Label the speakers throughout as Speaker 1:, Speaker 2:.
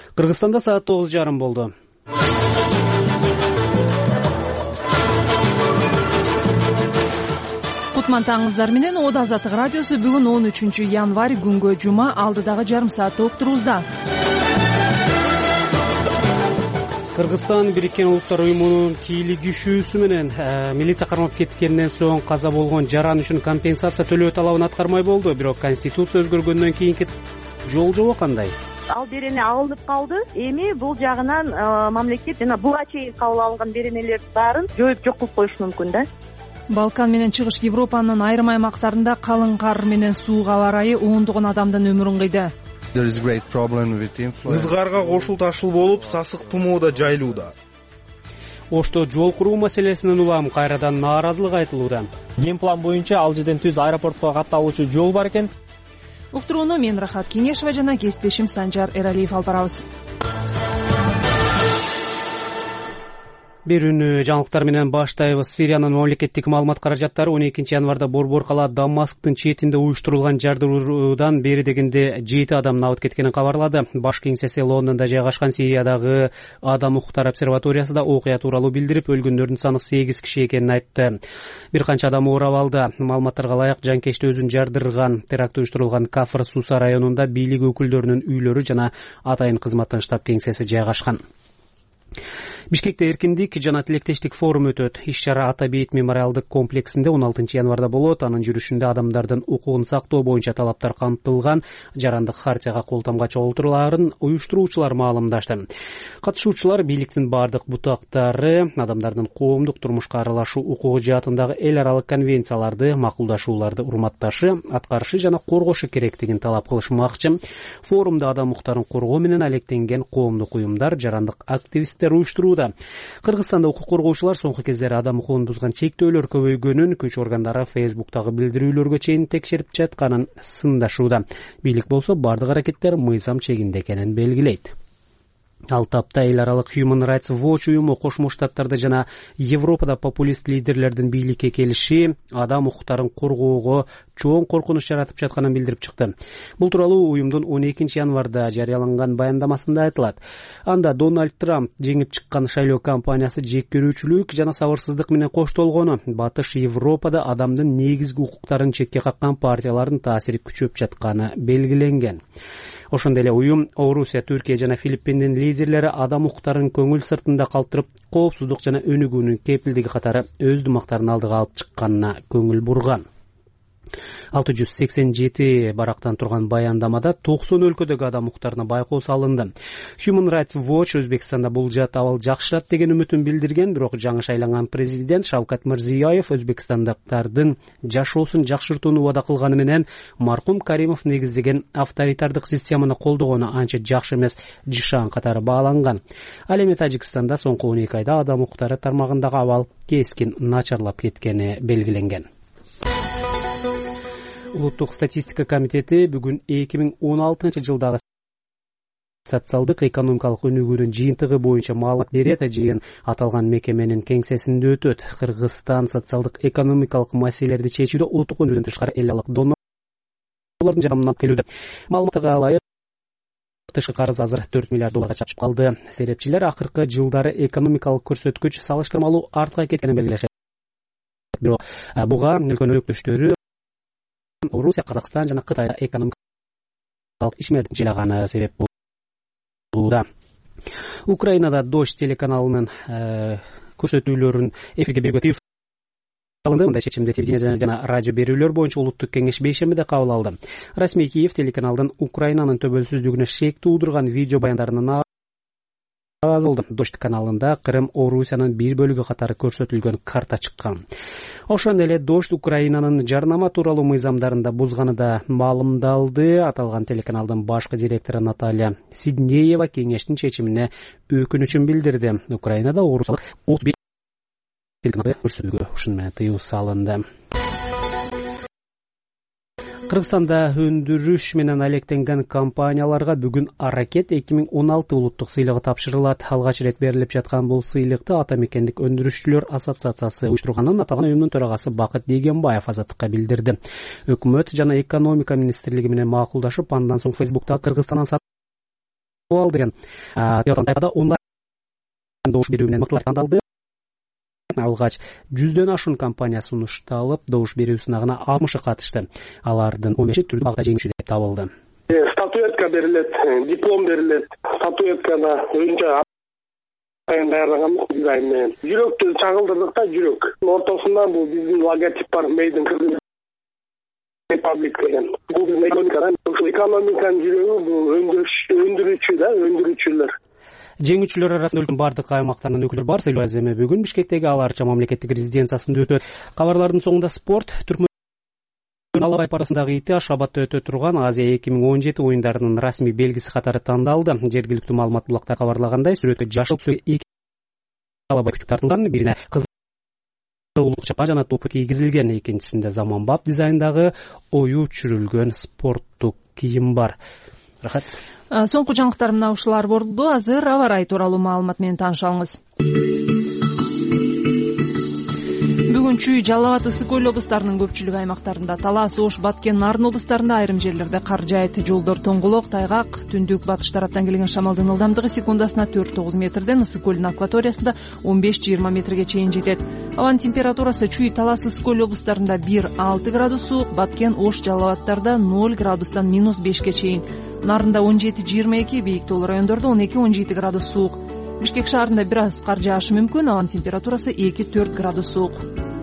Speaker 1: Кыргызстанда саат 9:30 болду.
Speaker 2: Кутман менен Ода Азаттык радиосу бүгүн 13-январь күнгө жума алдыдагы жарым саатты уктурууда.
Speaker 1: Кыргызстан Бириккен Улуттар уюмунун кийлигишүүсү менен милиция кармап кеткенден соң каза болгон жаран үчүн компенсация төлөө талабын аткармай болду. Бирок Конституция өзгөргөндөн кийинки жол кандай?
Speaker 3: Ал берене алынып калды. Эми бул жагынан мамлекет жана буга чейин кабыл алынган беренелердин баарын жоюп жок кылып коюшу мүмкүн да.
Speaker 2: Балкан менен Чыгыш Европанын айрым аймактарында калың кар менен суу кабарайы ондогон адамдын өмүрүн кыйды.
Speaker 4: Ызгарга кошул ташыл болуп, сасык тумоо да жайылууда.
Speaker 1: Ошто жол куруу маселесинен улам кайрадан нааразылык айтылууда.
Speaker 5: Ген план боюнча ал жерден түз аэропортко катталуучу жол бар экен.
Speaker 2: Уктурууну мен Рахат Кеңешова жана кесиптешим Санжар Эралиев алып барабыз.
Speaker 1: Берүүнү жаңылыктар менен баштайбыз. Сириянын мамлекеттик маалымат каражаттары 12-январда Борбор кала Дамасктын четинде уюштурулган жардыруудан бери дегенде 7 адам абыт кеткенин кабарлады. Баш кеңсеси Лондондо жайгашкан Сириядагы Адам укуктар обсерваториясы да окуя тууралуу билдирип, өлгөндөрдүн саны 8 киши экенин айтты. Бир канча адам оорап алды. Маалыматтарга ылайык, жанкечти өзүн жардырган теракт уюштурулган Кафр Суса районунда бийлик өкүлдөрүнүн үйлөрү жана атайын кызматтын штаб кеңсеси жайгашкан. Бишкекте эркиндик жана тилектештик форум өтөт. Иш-чара Ата бейит мемориалдык комплексинде 16-январда болот. Анын жүрүшүндө адамдардын укугун сактоо боюнча талаптар камтылган жарандык хартияга кол тамгачы отурларын уюштуруучулар маалымдашты. Катышуучулар бийликтин бардык бутактары, адамдардын коомдук турмушка аралашуу укугу жаатындагы эл аралык конвенцияларды, макулдашууларды урматташы, аткарышы жана коргошу керектигин талап кылышмакчы. Форумда адам укуктарын коргоо менен алектенген коомдук уюмдар, жарандык активисттер уюштурууда. Кыргызстанда укук коргоочулар соңку кездери адам укугун бузган чектөөлөр көбөйгөнүн, күч органдары Фейсбуктагы билдирүүлөргө чейин текшерип жатканын сындашууда. Бийлик болсо бардык аракеттер мыйзам чегинде экенин белгилейт. Ал тапта эл аралык Human Rights Watch уюму Кошмо Штаттарда жана Европада популист лидерлердин бийликке келиши адам укуктарын коргоого чоң коркунуч жаратып жатканын билдирип чыкты. Бул тууралуу уюмдун 12-январда жарыяланган баяндамасында айтылат. Анда Дональд Трамп жеңип чыккан шайлоо кампаниясы жек көрүүчүлүк жана сабырсыздык менен коштолгону, Батыш Европада адамдын негизги укуктарын четке каккан партиялардын таасири күчөп жатканы белгиленген. Ошондой эле уюм Орусия, Түркия жана Филиппиндин лидерлери адам укуктарын көңүл сыртында калтырып, коопсуздук жана өнүгүүнүн кепилдиги катары өз думактарын алдыга алып чыкканына көңүл бурган. 687 барактан турган баяндамада 90 өлкөдөгү адам укуктарына байкоо салынды. Human Rights Watch Өзбекстанда бул жат абал жакшырат деген үмүтүн билдирген, бирок жаңы шайланган президент Шавкат Мирзиёев өзбекстандыктардын жашоосун жакшыртууну убада кылганы менен маркум Каримов негиздеген авторитардык системаны колдогону анча жакшы эмес жишан катары бааланган. Ал эми Тажикстанда соңку 12 айда адам укуктары тармагындагы абал кескин начарлап кеткени белгиленген. Улуттук статистика комитети бүгүн 2016-жылдагы социалдык экономикалык өнүгүүнүн жыйынтыгы боюнча маалымат берет. Жыйын аталган мекеменин кеңсесинде өтөт. Кыргызстан социалдык экономикалык маселелерди чечүүдө улуттук өнүгүүдөн тышкары эл аралык донорлордун жардамынан келүүдө. Маалыматка ылайык, тышкы карыз азыр 4 миллиард долларга чапчып калды. Серепчилер акыркы жылдары экономикалык көрсөткүч салыштырмалуу арткан кеткенин белгилешет. Бирок буга өлкөнүн өнөктөштөрү Орусия, Казакстан жана Кытайда экономикалык ишмердик жыйлаганы себеп болууда. Украинада Дождь телеканалынын көрсөтүүлөрүн эфирге берүүгө тыюу салынды. Мындай чечимди телевидение жана радио берүүлөр боюнча улуттук кеңеш бейшембиде кабыл алды. Расмий Киев телеканалдын Украинанын төбөлсүздүгүнө шек туудурган видео баяндарынан наразы болду. Дождь каналында Крым Орусиянын бир бөлүгү катары көрсөтүлгөн карта чыккан. Ошондой эле Дождь Украинанын жарнама тууралуу мыйзамдарында бузганы да маалымдалды. Аталган телеканалдын башкы директору Наталья Сиднеева кеңештин чечимине өкүнүчүн билдирди. Украинада орусиялык 35 телеканалды көрсөтүүгө ушун менен тыюу салынды. Кыргызстанда өндүрүш менен алектенген компанияларга бүгүн Аракет 2016 улуттук сыйлыгы тапшырылат. Алгач ирет берилип жаткан бул сыйлыкты Ата мекендик өндүрүшчүлөр ассоциациясы уюштурганын аталган уюмдун төрагасы Бакыт Дегенбаев Азаттыкка билдирди. Өкмөт жана экономика министрлиги менен макулдашып, андан соң Фейсбуктагы Кыргызстандан алды деген тайпада онлайн добуш берүү менен мыктылар тандалды. Алгач 100дөн ашуун компания сунушталып, добуш берүү сынагына 60 катышты. Алардын 15 түрдүү багта жеңүүчү деп табылды.
Speaker 6: Статуэтка берилет, диплом берилет. Статуэтканы өзүнчө даярлаган дизайн менен. Жүрөктү чагылдырдык да, жүрөк. Ортосунда бул биздин логотип бар, Made in Republic деген. Бул экономиканын жүрөгү, бул өндүрүүчүлөр.
Speaker 1: Жеңүүчүлөр арасында өлкөнүн бардык аймактарынын өкүлдөрү бар. Эми бүгүн Бишкектеги аларча мамлекеттик резиденциясында өтөт. Кабарлардын соңунда спорт. Түркмөнстан алабай парасындагы ити Ашхабадда өтө турган Азия 2017 оюндарынын расмий белгиси катары тандалды. Жергиликтүү маалымат булактар кабарлагандай, сүрөттө жашыл эки алабай күчү тартылган, бирине кызыл чапан жана топу кийгизилген, экинчисинде заманбап дизайндагы ою чүрүлгөн спорттук кийим бар. Рахат.
Speaker 2: Соңку жаңылыктар мына ушулар болду. Азыр аба ырайы тууралуу маалымат менен таанышалыңыз. Бүгүн Чүй, Жалал Абад, Ысык Көл облустарынын көпчүлүк аймактарында, Талас, Ош, Баткен, Нарын облустарында айрым жерлерде кар жаайт. Жолдор тоңголок, тайгак, түндүк батыш тараптан келген шамалдын ылдамдыгы секундасына 4-9 метрден Ысык Көлдүн акваториясында 15-20 метрге чейин жетет. Абанын температурасы Чүй, Талас, Ысык Көл облустарында 1-6 градус суук, Баткен, Ош, Жалал Абадтарда 0 градустан -5ке чейин. Нарында 17-22, бийик тоолуу райондордо 12-17 градус суук. Бишкек шаарында бир аз кар жаашы мүмкүн, абанын температурасы 2-4 градус суук.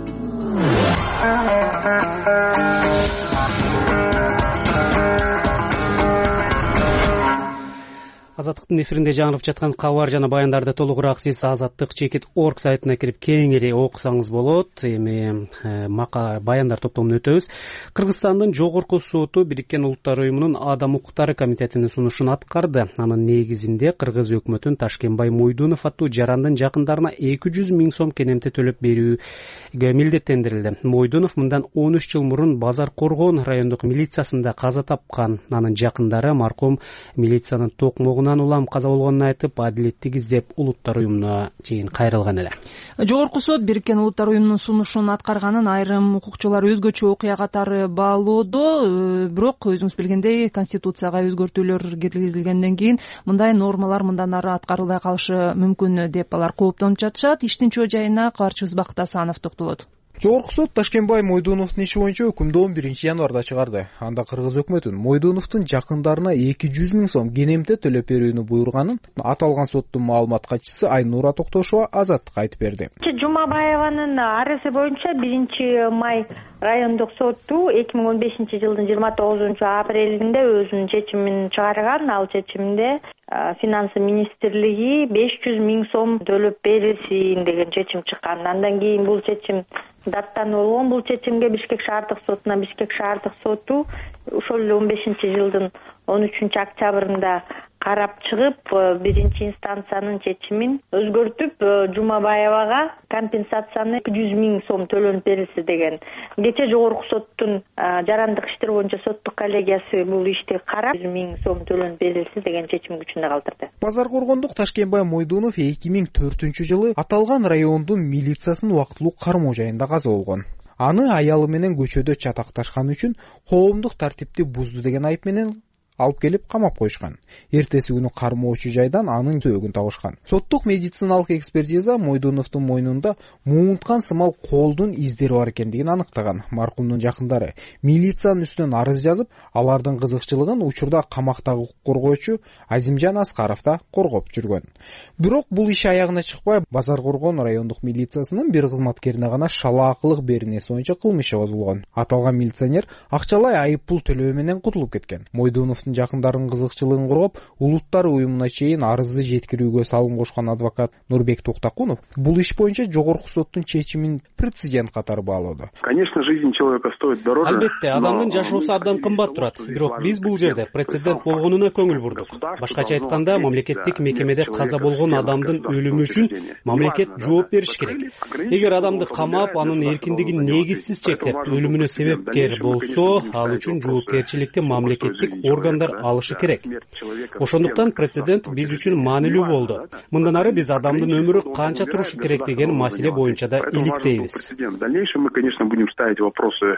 Speaker 1: Азаттыктын эфиринде жаңырып жаткан кабар жана баяндарды толугураак сиз azattik.org сайтына кирип кеңири окусаңыз болот. Эми баяндар топтомун өтөбүз. Кыргызстандын жогорку соту Бириккен Улуттар Уюмунун Адам укуктары комитетинин сунушун аткарды. Анын негизинде Кыргыз өкмөтүн Ташкенбай Мойдунов аттуу жарандын жакындарына 200 000 сом кенемте төлөп берүүгө милдеттендирилди. Мойдунов мындан 13 жыл мурун Базар Коргон райондук милициясында каза тапкан. Анын жакындары маркум милициянын токмогунан улам каза болгонун айтып, адилеттик издеп Улуттар Уюмуна чейин кайрылган эле.
Speaker 2: Жогорку сот Бириккен Улуттар Уюмунун сунушун аткарганын айрым укукчулар өзгөчө окуя катары баалоодо, бирок өзүңүз билгендей Конституцияга өзгөртүүлөр киргизилгенден кийин мындай нормалар мындан ары аткарылбай калышы мүмкүн деп алар кооптонуп жатышат. Иштин чоо жайына кабарчыбыз Бакыт Асанов токтолот.
Speaker 4: Жогорку сот Ташкенбай Мойдуновдун иши боюнча өкүмдү 1-январда чыгарды. Анда Кыргыз өкмөтүн Мойдуновдун жакындарына 200 000 сом кенемте төлөп берүүнү буйруганын аталган соттун маалымат катчысы Айнура Токтошова Азаттыкка айтып берди.
Speaker 3: Жумабаеванын арызы боюнча 1-май райондук соту 2015 жылдын 29-апрелинде өзүнүн чечимин чыгарган. Ал чечимде Финансы министрлиги 500 000 сом төлөп берилсин деген чечим чыккан. Андан кийин бул чечим даттануу болгон. Бул чечимге Бишкек шаардык сотуна Бишкек шаардык соту ошол эле 15 жылдын 13-октябрында карап чыгып, биринчи инстанциянын чечимин өзгөртүп, Жумабаевага компенсацияны 200 000 сом төлөнүп берилси деген. Кечээ жогорку соттун жарандык иштер боюнча соттук коллегиясы бул ишти карап 100 000 сом төлөнүп берилси деген чечим күчүндө калтырды.
Speaker 4: Базар Коргондук Ташкенбай Мойдунов 2004-жылы аталган райондун милициясын убактылуу кармоо жайында каза болгон. Аны аялы менен көчөдө чатакташкан үчүн коомдук тартипти бузду деген айып менен алып келип камап коюшкан. Эртеси күнү кармоочу жайдан анын сөөгүн табышкан. Соттук медициналык экспертиза Мойдуновдун мойнунда муунткан сымал колдун издери бар экендигин аныктаган. Маркумдун жакындары милициянын үстүнөн арыз жазып, алардын кызыкчылыгын учурда камактагы укук коргоочу Азимжан Аскаров да коргоп жүргөн. Бирок бул иш аягына чыкпай, Базар Коргон райондук милициясынын бир кызматкерине гана шалаакылык беренеси боюнча кылмыш иши козулгон. Аталган милиционер акчалай айып пул төлөө менен кутулуп кеткен. Мойдунов жакындарынын кызыкчылыгын коргоп, Улуттар Уюмуна чейин арызды жеткирүүгө салым кошкон адвокат Нурбек Токтакунов бул иш боюнча жогорку соттун чечимин прецедент катары баалоодо.
Speaker 6: Конечно, жизнь человека стоит дороже.
Speaker 1: Албетте, адамдын жашоосу абдан кымбат турат. Бирок биз бул жерде прецедент болгонуна көңүл бурдук. Башкача айтканда, мамлекеттик мекемеде каза болгон адамдын өлүмү үчүн мамлекет жооп бериш керек. Эгер адамды камап, анын эркиндигин негизсиз чектеп, өлүмүнө себепкер болсо, ал үчүн жоопкерчиликти мамлекеттик органдар алышы керек. Ошондуктан прецедент биз үчүн маанилүү болду. Мындан ары биз адамдын өмүрү канча турушу керек деген маселе боюнча да иликтейбиз.
Speaker 6: В дальнейшем мы, конечно, будем ставить вопросы,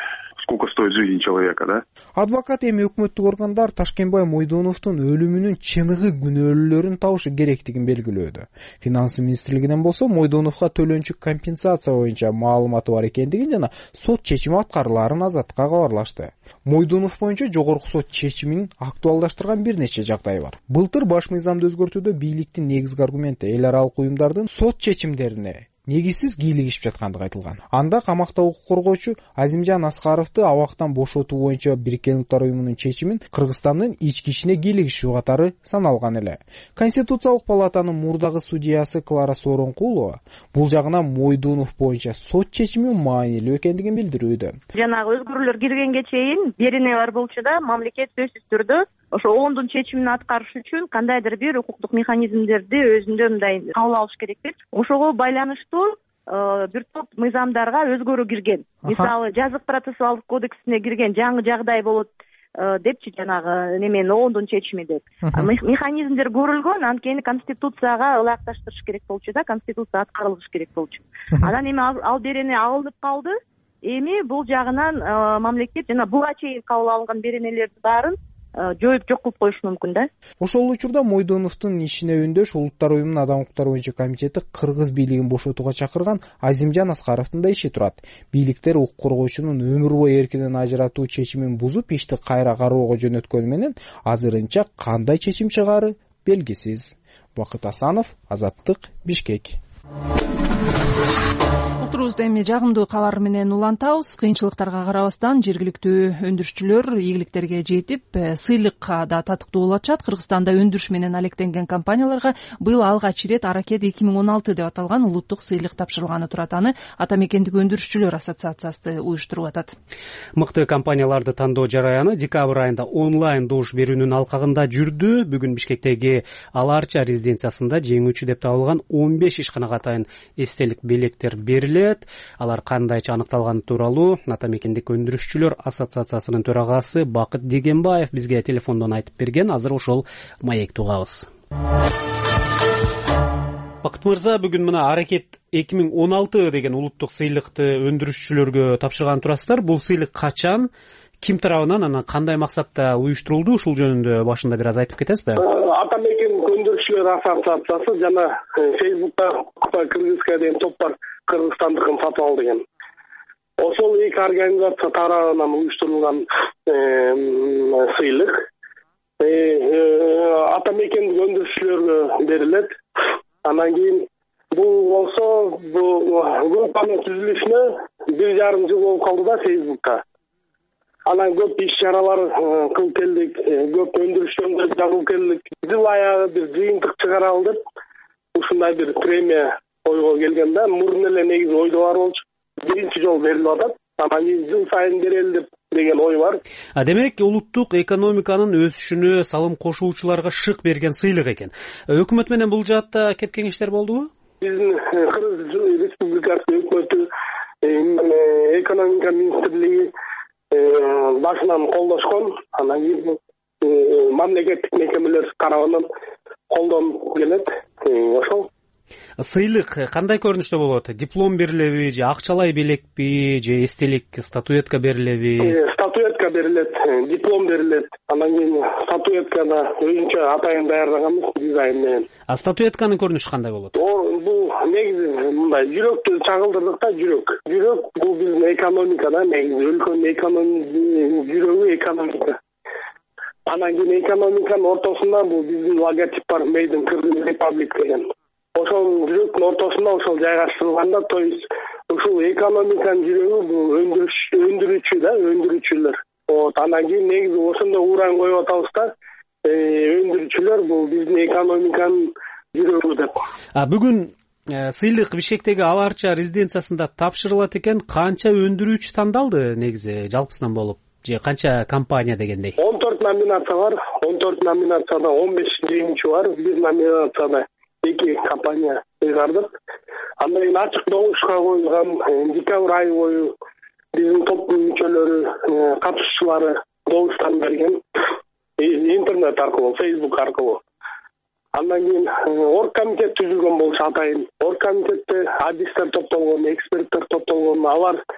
Speaker 7: сколько стоит жизнь человека, да?
Speaker 4: Адвокат эми өкмөттүк органдар Ташкенбай Мойдоновдун өлүмүнүн чыныгы күнөөлүүлөрүн табышы керектигин белгилөөдө. Финансы министрлигинен болсо Мойдоновго төлөнчү компенсация боюнча маалыматы бар экендигин жана сот чечими аткарылаарын Азаттыкка кабарлашты. Мойдонов боюнча жогорку сот чечимин актуалдаштырган бир нече жагдай бар. Былтыр баш мыйзамды өзгөртүүдө бийликтин негизги аргументи эл аралык уюмдардын сот чечимдерине негизсиз кийлигишип жаткандыгы айтылган. Анда камакта укук коргоочу Азимжан Аскаровду абактан бошотуу боюнча Бириккен Улуттар уюмунун чечимин Кыргызстандын ички ишине кийлигишүү катары саналган эле. Конституциялык палатанын мурдагы судьясы Клара Сооронкулова бул жагына Мойдонов боюнча сот чечими маанилүү экендигин билдирүүдө.
Speaker 8: Жанагы өзгөрүүлөр киргенге чейин берене бар болчу да мамлекет сөзсүз түрдө ошо оондун чечимин аткарыш үчүн кандайдыр бир укуктук механизмдерди өзүндө мындай кабыл алыш керек деп. Ошого байланыштуу бир топ мыйзамдарга өзгөрүү кирген. Мисалы, жазык процессуалдык кодексине кирген жаңы жагдай болот депчи жанагы неменин оондун чечими деп. Механизмдер көрүлгөн, анткени конституцияга ылайыкташтырыш керек болчу да, конституция аткарылыш керек болчу. Анан эми ал берене алынып калды. Эми бул жагынан мамлекет жана буга чейин кабыл алынган беренелердин баарын жоюп жок кылып коюшу мүмкүн да.
Speaker 4: Ошол учурда Мойдоновдун ишине өндөш Улуттар уюмунун адам укуктары боюнча комитети кыргыз бийлигин бошотууга чакырган Азимжан Аскаровдун да иши турат. Бийликтер укук коргоочунун өмүр бою эркинен ажыратуу чечимин бузуп ишти кайра кароого жөнөткөнү менен азырынча кандай чечим чыгаары белгисиз. Бакыт Асанов, Азаттык, Бишкек.
Speaker 2: Отурубузду эми жагымдуу кабар менен улантабыз. Кыйынчылыктарга карабастан жергиликтүү өндүрүшчүлөр ийгиликтерге жетип, сыйлыкка да татыктуу болуп атышат. Кыргызстанда өндүрүш менен алектенген компанияларга быйыл алгач ирет Аракет 2016 деп аталган улуттук сыйлык тапшырылганы турат. Аны Ата мекендик өндүрүшчүлөр ассоциациясы уюштуруп атат.
Speaker 1: Мыкты компанияларды тандоо жараяны декабрь айында онлайн добуш берүүнүн алкагында жүрдү. Бүгүн Бишкектеги Аларча резиденциясында жеңүүчү деп табылган 15 ишканага атайын эстелик белектер берилет. Алар кандайча аныкталганы тууралуу Ата мекендик өндүрүшчүлөр ассоциациясынын төрагасы Бакыт Дегенбаев бизге телефондон айтып берген. Азыр ошол маекти угабыз. Бакыт мырза, бүгүн мына Аракет 2016 деген улуттук сыйлыкты өндүрүшчүлөргө тапшырган турасыздар. Бул сыйлык качан, ким тарабынан, анан кандай максатта уюштурулду? Ушул жөнүндө башында бир аз айтып кетесизби?
Speaker 6: Ата мекендик өндүрүшчүлөр ассоциациясы жана Фейсбукта Кыргызска деген топ бар, Кыргызстандыкын сатып ал деген. Ошол эки организация тарабынан уюштурулган сыйлык ата мекендик өндүрүшчүлөргө берилет. Анан кийин бул болсо группанын түзүлүшүнө 1,5 жыл болуп калды да Фейсбукта. Анан көп иш чаралар кылып келдик, көп өндүрүшчүлөр жагып келдик. Жыл аягы бир жыйынтык чыгаралы деп ушундай бир премия ойго келген да. Мурун эле негизи ойдо бар болчу. Биринчи жолу берилип атат. Анан жыл сайын берели деген ой бар.
Speaker 1: Демек, улуттук экономиканын өсүшүнө салым кошуучуларга шык берген сыйлык экен. Өкмөт менен бул жаатта кеп кеңештер болдубу?
Speaker 6: Биздин Кыргыз Республикасы өкмөтү, экономика министрлиги башынан колдошкон. Анан кийин мамлекеттик мекемелер тарабынан колдонуп келет. Ошол
Speaker 1: сыйлык кандай көрүнүштө болот? Диплом берилеби же акчалай белекпи же эстелик статуэтка берилеби?
Speaker 6: Статуэтка берилет, диплом берилет. Анан кийин статуэтканы өзүнчө атайын даярдаганбыз дизайн менен.
Speaker 1: А статуэтканын көрүнүшү кандай болот?
Speaker 6: Бул негизи мындай жүрөктү чагылдырдык да, жүрөк бул биздин экономикада негизи өлкөнүн экономикасы жүрөгү экономика. Анан кийин экономиканын ортосунда бул биздин логотип бар, Made in Kyrgyz Republic деген. Ошол жүрөктүн ортосунда ошол жайгаштырылганда, то есть ушул экономиканын жүрөгү бул өндүрүүчү да, өндүрүүчүлөр. Анан кийин негизи ошондо уран коюп атабыз да, өндүрүүчүлөр бул биздин экономиканын жүрөгү деп.
Speaker 1: Бүгүн сыйлык Бишкектеги Аларча резиденциясында тапшырылат экен. Канча өндүрүүчү тандалды негизи жалпысынан болуп? Же канча компания дегендей? 14
Speaker 6: номинация бар. 14 номинацияда 15 жеңүүчү бар. Бир номинацияда 2 компания ыйгардык. Андан кийин ачык добушка коюлган декабрь айы бою биздин топтун мүчөлөрү, катышуучулары добуштан берген. Интернет аркылуу, Facebook аркылуу. Андан кийин оргкомитет түзүлгөн болчу атайын. Оргкомитетте адистер топтолгон, эксперттер топтолгон. Алар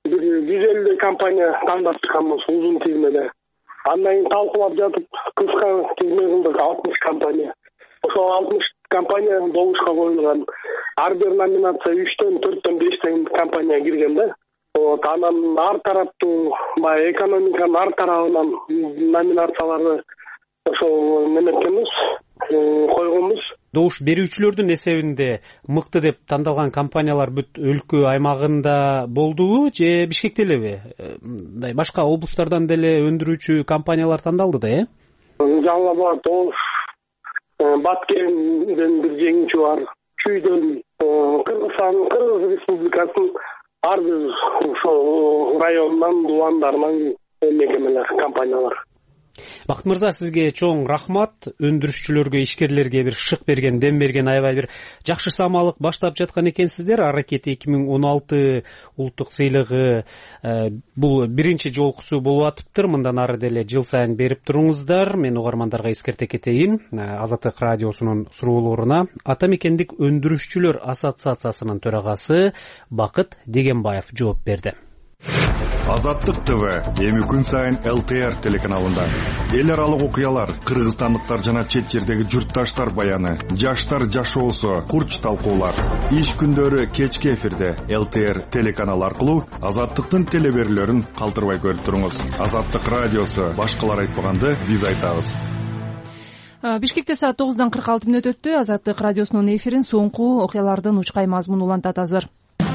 Speaker 6: бир 150 компания тандап чыкканбыз узун тизмеде. Андан кийин талкуулап жатып кыска тизме кылдык 60 компания. Ошол 60 компания добушка коюлган. Ар бир номинация 3төн 4төн 5тен компания кирген да. Анан ар тараптуу баягы экономиканын ар тарабынан номинацияларды ошол неметкенбиз, койгонбуз.
Speaker 1: Добуш берүүчүлөрдүн эсебинде мыкты деп тандалган компаниялар бүт өлкө аймагында болдубу же Бишкекте элеби? Мындай башка облустардан деле өндүрүүчү компаниялар тандалды да,
Speaker 6: Жаңы бар, Добуш, Баткенден бир жеңүүчү бар, Чүйдөн, Кыргыз Республикасынын ар бир ошол районунан, дубандарынан мекемелер, компаниялар.
Speaker 1: Бакыт мырза, сизге чоң рахмат. Өндүрүшчүлөргө, ишкерлерге бир шык берген, дем берген, аябай бир жакшы самалык баштап жаткан экенсиздер. Аракет 2016 улуттук сыйлыгы бул биринчи жолкусу болуп атыптыр. Мындан ары деле жыл сайын берип туруңуздар. Мен угармандарга эскерте кетейин. Азаттык радиосунун суроолоруна Ата мекендик өндүрүшчүлөр ассоциациясынын төрагасы Бакыт Дегенбаев жооп берди.
Speaker 7: Азаттык ТВ эми күн сайын ЛТР телеканалында эл аралык окуялар, кыргызстандыктар жана чет жердеги журтташтар баяны, жаштар жашоосу, курч талкуулар. Иш күндөрү кечки эфирде ЛТР телеканалы аркылуу Азаттыктын телеберүүлөрүн калтырбай көрүп туруңуз. Азаттык радиосу башкалар айтпаганды биз айтабыз.
Speaker 2: Бишкекте саат 9:46 өттү. Азаттык радиосунун эфирин соңку окуялардын учкай мазмуну улантат азыр.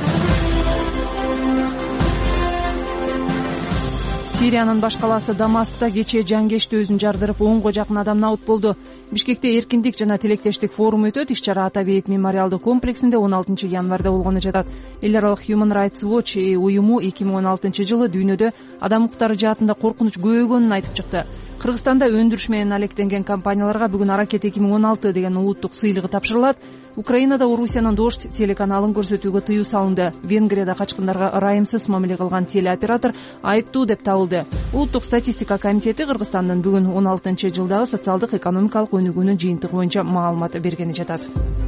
Speaker 2: Сириянын баш калаасы Дамаскта кечээ жангечти өзүн жардырып 10го жакын адам набыт болду. Бишкекте эркиндик жана тилектештик форуму өтөт. Иш-чара Ата бейит мемориалдык комплексинде 16 январда болгону жатат. Эл аралык Human Rights Watch уюму 2016 жылы дүйнөдө адам укуктары жаатында коркунуч көбөйгөнүн айтып чыкты. Кыргызстанда өндүрүш менен алектенген компанияларга бүгүн Аракет 2016 деген улуттук сыйлыгы тапшырылат. Украинада Орусиянын Дождь телеканалын көрсөтүүгө тыюу салынды. Венгрияда качкындарга ырайымсыз мамиле кылган телеоператор айыптуу деп табылды. Улуттук статистика комитети Кыргызстандын бүгүн 16 жылдагы социалдык экономикалык өнүгүүнүн жыйынтыгы боюнча маалымат бергени жатат.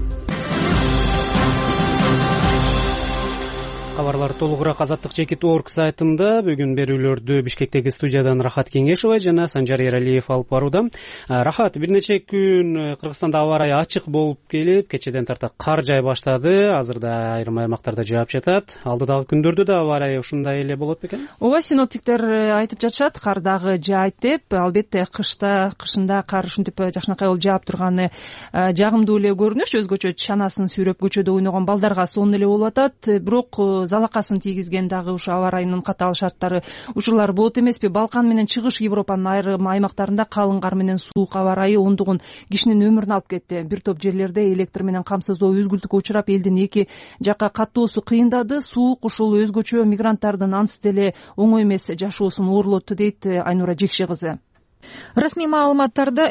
Speaker 1: Кабарлар толугураак Азаттык.org сайтында. Бүгүн берүүлөрдү Бишкектеги студиядан Рахат Кеңешова жана Санжар Эралиев алып барууда. Рахат, бир нече күн Кыргызстанда аба ырайы ачык болуп келип, кечеден тарта кар жай баштады. Азырда айрым аймактарда жаап жатат. Алдыдагы күндөрдө да аба ырайы ушундай эле болот бекен?
Speaker 2: Ооба, синоптиктер айтып жатышат, кар дагы жаайт деп. Албетте кышында кар ушинтип жакшынакай болуп жаап турганы жагымдуу эле көрүнүш. Өзгөчө чанасын сүйрөп көчөдө ойногон балдарга сонун эле болуп атат. Бирок залакасын тийгизген дагы ушу аба ырайынын катаал шарттары учурлар болот эмеспи? Балкан менен чыгыш Европанын айрым аймактарында калың кар менен суук аба ырайы ондогон кишинин өмүрүн алып кетти. Бир топ жерлерде электр менен камсыздоо үзгүлтүккө учурап, элдин эки жакка каттоосу кыйындады. Суук ушул өзгөчө мигранттардын ансыз деле оңой эмес жашоосун оорлотту, дейт Айнура Жекше кызы.
Speaker 9: Расмий маалыматтарда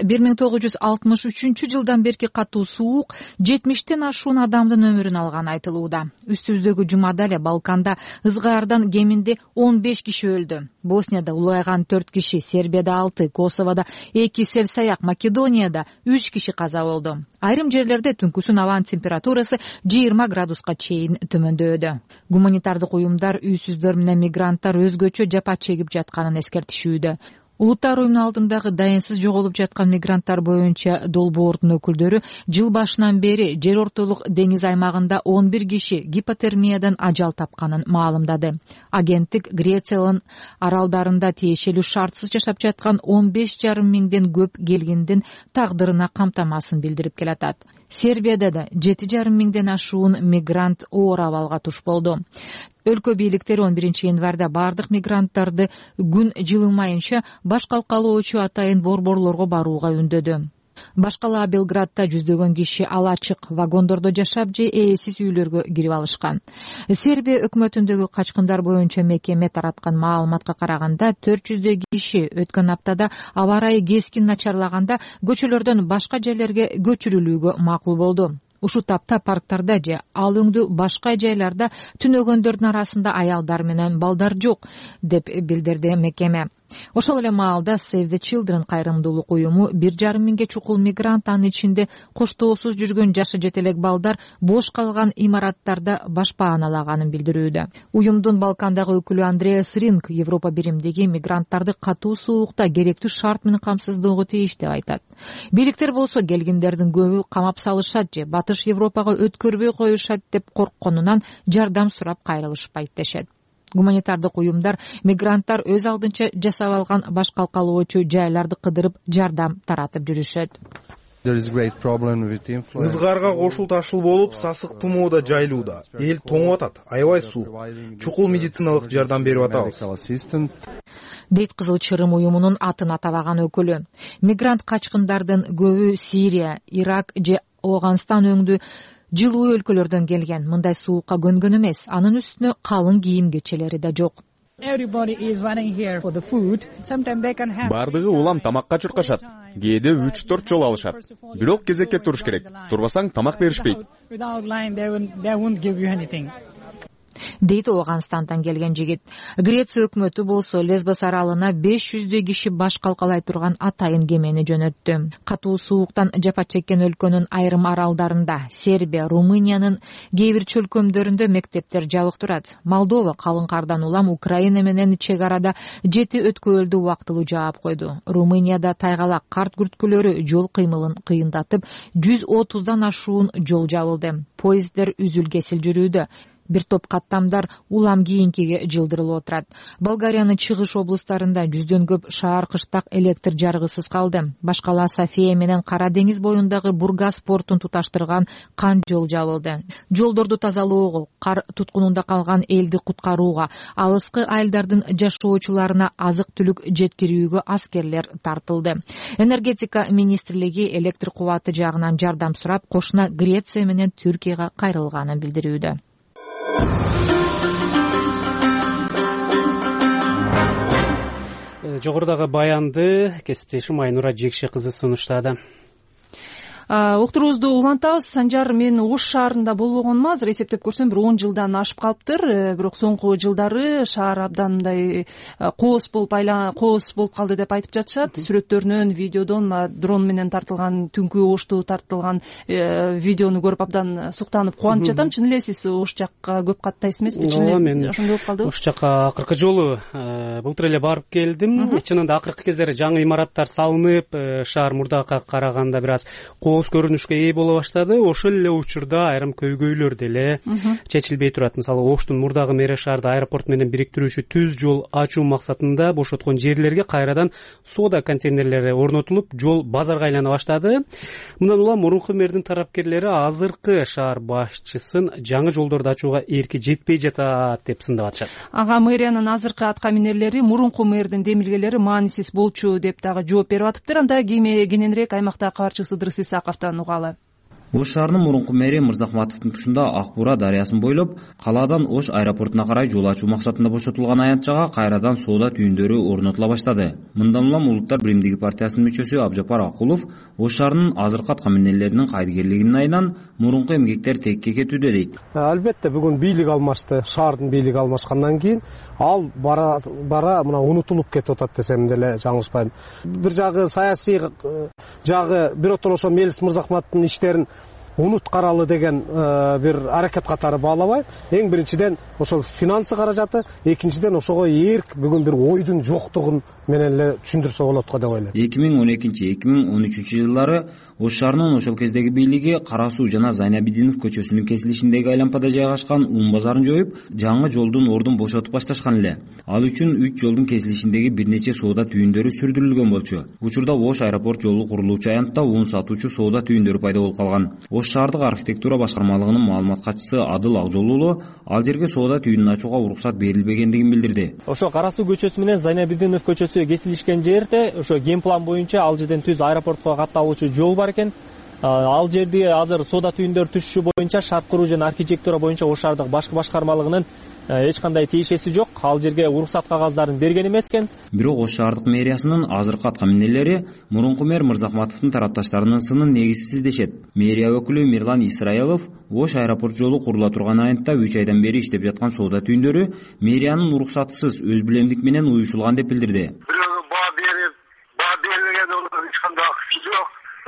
Speaker 9: 1963 жылдан берки катуу суук 70тен ашуун адамдын өмүрүн алганы айтылууда. Үстүбүздөгү жумада эле Балканда ызгаардан кеминде 15 киши өлдү. Боснияда улайган 4 киши, Сербияда 6, Косовода 2, Селсаяк, Македонияда 3 киши каза болду. Айрым жерлерде түнкүсүн абанын температурасы 20 градуска чейин төмөндөдү. Гуманитардык уюмдар үйсүздөр менен мигранттар өзгөчө жапа чегип жатканын эскертишүүдө. Улуттар уюмунун алдындагы дайынсыз жоголуп жаткан мигранттар боюнча долбоордун өкүлдөрү жыл башынан бери жер ортолук деңиз аймагында 11 киши гипотермиядан ажал тапканын маалымдады. Агенттик Грециянын аралдарында тиешелүү шартсыз жашап жаткан 15,5 миңден көп келгиндин тагдырына камтамасын билдирип келатат. Сербияда да 7,5 миңден ашуун мигрант оор абалга туш болду. Өлкө бийликтери 11 январда бардык мигранттарды күн жылымайынча баш калкалоочу атайын борборлорго барууга үндөдү. Башкала Белградда жүздөгөн киши алачык вагондордо жашап же ээсиз үйлөргө кирип алышкан. Сербия өкмөтүндөгү качкындар боюнча мекеме тараткан маалыматка караганда 400 киши өткөн аптада аба ырайы кескин начарлаганда көчөлөрдөн башка жерлерге көчүрүлүүгө макул болду. Ушу тапта парктарда же ал өңдүү башка жайларда түнөгөндөрдүн арасында аялдар менен балдар жок, деп билдирди мекеме. Ошол эле маалда Save the Children кайрымдуулук уюму 1,5 миңге чукул мигрант, анын ичинде коштоосуз жүргөн жашы жете элек балдар бош калган имараттарда башпааналаганын билдирүүдө. Уюмдун Балкандагы өкүлү Андреас Ринг Европа биримдеги мигранттарды катуу суукта керектүү шарт менен камсыздоого тийиш деп айтат. Бийликтер болсо келгендердин көбү камап салышат же Батыш Европага өткөрбөй коюшат деп коркконунан жардам сурап кайрылышпайт дешет. Гуманитардык уюмдар мигранттар өз алдынча жасап алган баш калкалоочу жайларды кыдырып жардам таратып жүрүшөт.
Speaker 4: Ызгарга кошул ташыл болуп, сасык тумоо да жайлууда. Эл тоңуп атат, аябай суук. Чукул медициналык жардам берип атабыз,
Speaker 9: дейт Кызыл Чырым уюмунун атын атабаган өкүлү. Мигрант качкындардын көбү Сирия, Ирак же Афганистан өңдүү жылуу өлкөлөрдөн келген. Мындай суукка көнгөн эмес, анын үстүнө калың кийим кечелери да жок.
Speaker 10: Бардыгы улам тамакка чуркашат. Кээде 3-4 жол алышат. Бирок кезекке туруш керек. Турбасаң тамак беришпейт.
Speaker 9: Дейт Афганистандан келген жигит. Греция өкмөтү болсо Лесбос аралына 500 киши баш калкалай турган атайын кемени жөнөттү. Катуу сууктан жапа чеккен өлкөнүн айрым аралдарында, Сербия, Румыниянын кээ бир чөлкөмдөрүндө мектептер жабык турат. Молдова калың кардан улам Украина менен чек арада 7 өткөлдү убактылуу жаап койду. Румынияда тайгалак карт күрткүлөрү жол кыймылын кыйындатып, 130дан ашуун жол жабылды. Поезддер үзүл-кесил жүрүүдө. Бир топ каттамдар улам кийинкиге жылдырылып отурат. Болгариянын чыгыш облустарында 100дөн көп шаар кыштак электр жарыгысыз калды. Башкала София менен Кара деңиз боюндагы Бургас портун туташтырган кан жол жабылды. Жолдорду тазалоого, кар туткунунда калган элди куткарууга, алыскы айылдардын жашоочуларына азык-түлүк жеткирүүгө аскерлер тартылды. Энергетика министрлиги электр кубаты жагынан жардам сурап, кошуна Греция менен Түркияга кайрылганын билдирүүдө.
Speaker 1: Жогорудагы баянды кесиптешим Айнура Жекше кызы сунуштады.
Speaker 2: Уктуруубузду улантабыз. Санжар, мен Ош шаарында болбогонум азыр эсептеп көрсөм 10 жылдан ашып калыптыр. Бирок соңку жылдары шаар абдан мындай коос болуп калды деп айтып жатышат. Сүрөттөрүнөн, видеодон, дрон менен тартылган, түнкү Ошту тартылган видеону көрүп абдан суктанып кубанып жатам. Чын эле сиз Ош жакка көп каттайсыз эмеспи? Чын эле ошондой болуп калдыбы?
Speaker 1: Ош жакка акыркы жолу былтыр эле барып келдим. Чынында акыркы кездери жаңы имараттар салынып, шаар мурдакка караганда бир аз коос көрүнүшкө ээ боло баштады. Ошол эле учурда айрым көйгөйлөр деле чечилбей турат. Мисалы, Оштун мурдагы мэри шаарды аэропорт менен бириктирүүчү түз жол ачуу максатында бошоткон жерлерге кайрадан соода контейнерлери орнотулуп, жол базарга айлана баштады. Мындан улам мурунку мэрдин тарапкерлери азыркы шаар башчысын жаңы жолдорду ачууга эрки жетпей жатат деп сындап атышат.
Speaker 2: Ага мэриянын азыркы атка минерлери мурунку мэрдин демилгелери маанисиз болчу деп дагы жооп берип атыптыр. Анда кененирээк аймакта кабарчыбыз Ыдырыс Исаковдон угалы.
Speaker 11: Ош шаарынын мурунку мэри Мырзахматовдун тушунда Ак Бура дарыясын бойлоп, калаадан Ош аэропортуна карай жол ачуу максатында бошотулган аянтчага кайрадан соода түйүндөрү орнотула баштады. Мындан улам Улуттар биримдиги партиясынын мүчөсү Абжапар Акулов Ош шаарынын азыркы атка минерлеринин кайдыгерлигинин айынан мурунку эмгектер текке кетүүдө дейт.
Speaker 6: Албетте бүгүн бийлик алмашты, шаардын бийлиги алмашкандан кийин ал бара мына унутулуп кетип атат десем деле жаңылышпайм. Бир жагы саясий жагы биротон ошо Мелис Мырзахматовдун иштерин унут каралы деген бир аракет катары баалабай, эң биринчиден ошол финансы каражаты, экинчиден ошого эрк бүгүн бир ойдун жоктугун менен эле түшүндүрсө болот го деп ойлойм.
Speaker 11: 2012-2013 жылдары Ош шаарынын ошол кездеги бийлиги Кара суу жана Зайнабидинов көчөсүнүн кесилишиндеги айлампада жайгашкан Ун базарын жоюп, жаңы жолдун ордун бошотуп башташкан эле. Ал үчүн 3 жолдун кесилишиндеги бир нече соода түйүндөрү сүрдүрүлгөн болчу. Учурда Ош аэропорт жолу курулуучу аянтта ун сатуучу соода түйүндөрү пайда болуп калган. Ош шаардык архитектура башкармалыгынын маалымат катчысы Адыл Акжол уулу ал жерге соода түйүнүн ачууга уруксат берилбегендигин билдирди.
Speaker 5: Ошо Кара суу көчөсү менен Зайнабидинов көчөсү кесилишкен жерде ошо генплан боюнча ал жерден түз аэропортко катталуучу жол бар экен. Ал жерде азыр соода түйүндөр түшүшү боюнча шарт куруу жана архитектура боюнча Ош шаардык башкы башкармалыгынын эч кандай тиешеси жок. Ал жерге уруксат кагаздарын берген эмес экен.
Speaker 11: Бирок Ош шаардык мэриясынын азыркы атка минерлери мурунку мэр Мырзахматовдун тарапташтарынын сынын негизсиз дешет. Мэрия өкүлү Мирлан Исраилов Ош аэропорт жолу курула турган аянтта 3 айдан бери иштеп жаткан соода түйүндөрү мэриянын уруксатысыз өз билемдик менен уюшулган деп билдирди.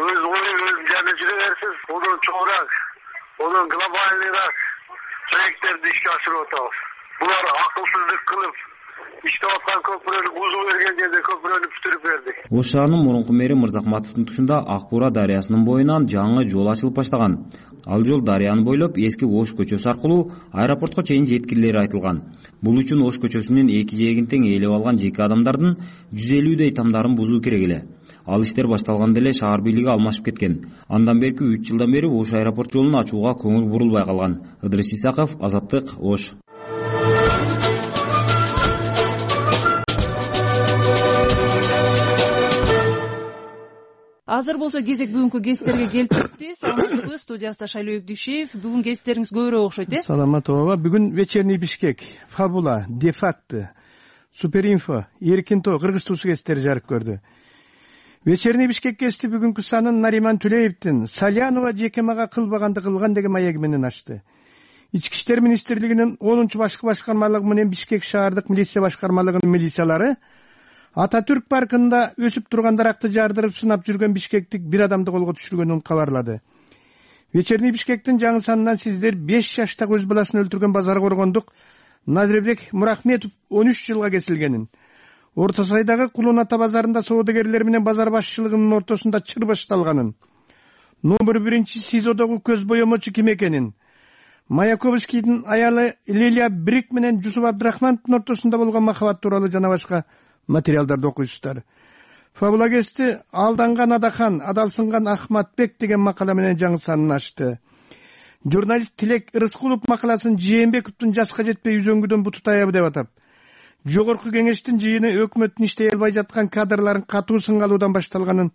Speaker 6: өз ою өз жерде жүрө берсиз, одан чоңураак, одан глобальныйраак проекттерди ишке ашырып атабыз. Булар акылсыздык кылып иштеп аткан көпүрөнү бузуп берген жерде көпүрөнү бүтүрүп бердик.
Speaker 11: Ош шаарынын мурунку мэри Мырзахматовдун тушунда Ак Буура дарыясынын боюнан жаңы жол ачылып баштаган. Ал жол дарыяны бойлоп эски Ош көчөсү аркылуу аэропортко чейин жеткирилери айтылган. Бул үчүн Ош көчөсүнүн эки жээгин тең ээлеп алган жеке адамдардын 150 тамдарын бузуу керек эле. Ал иштер башталганда эле шаар бийлиги алмашып кеткен. Андан берки 3 жылдан бери Ош аэропорт жолун ачууга көңүл бурулбай калган. Ыдырыс Исаков, Азаттык, Ош.
Speaker 2: Азыр болсо кезек бүгүнкү гесттерге келип кетти. Саламатсызбы? Студиясында Шайлоо Өкдүшев. Бүгүн гесттериңиз көбүрөөк окшойт, э?
Speaker 12: Саламатова. Бүгүн Вечерний Бишкек, Фабула, Дефакты, Суперинфо, Эркинто, Кыргыз туусу гесттери жарык көрдү. Вечерний Бишкек гести бүгүнкү санын Нариман Түлеевдин Салянова жекемага кылбаганды кылган деген маеги менен ачты. Ички иштер министрлигинин 10 башкы башкармалыгы менен Бишкек шаардык милиция башкармалыгынын милициялары Ататүрк паркында өсүп турган даракты жардырып сынап жүргөн бишкектик бир адамды колго түшүргөнүн кабарлады. Вечерний Бишкектин жаңы санынан сиздер 5 жаштагы өз баласын өлтүргөн базар коргондук Назирбек Мурахметов 13 жылга кесилгенин, Орто Сайдагы Кулун Ата базарында соодагерлер менен базар башчылыгынын ортосунда чыр башталганын, номер 1 СИЗОдогу көз боемочу ким экенин, Маяковскийдин аялы Лилия Брик менен Жусуп Абдрахмановдун ортосунда болгон махабат тууралуу жана башка материалдарды окуйсуздар. Фабула гести Алданган Адахан, адалсынган Ахматбек деген макала менен жаңы санын ачты. Журналист Тилек Рыскулов макаласын Жээнбековдун жаска жетпей үзөңгүдөн буту таябы деп атап, жогорку кеңештин жыйыны өкмөттүн иштей албай жаткан кадрларын катуу сынга алуудан башталганын,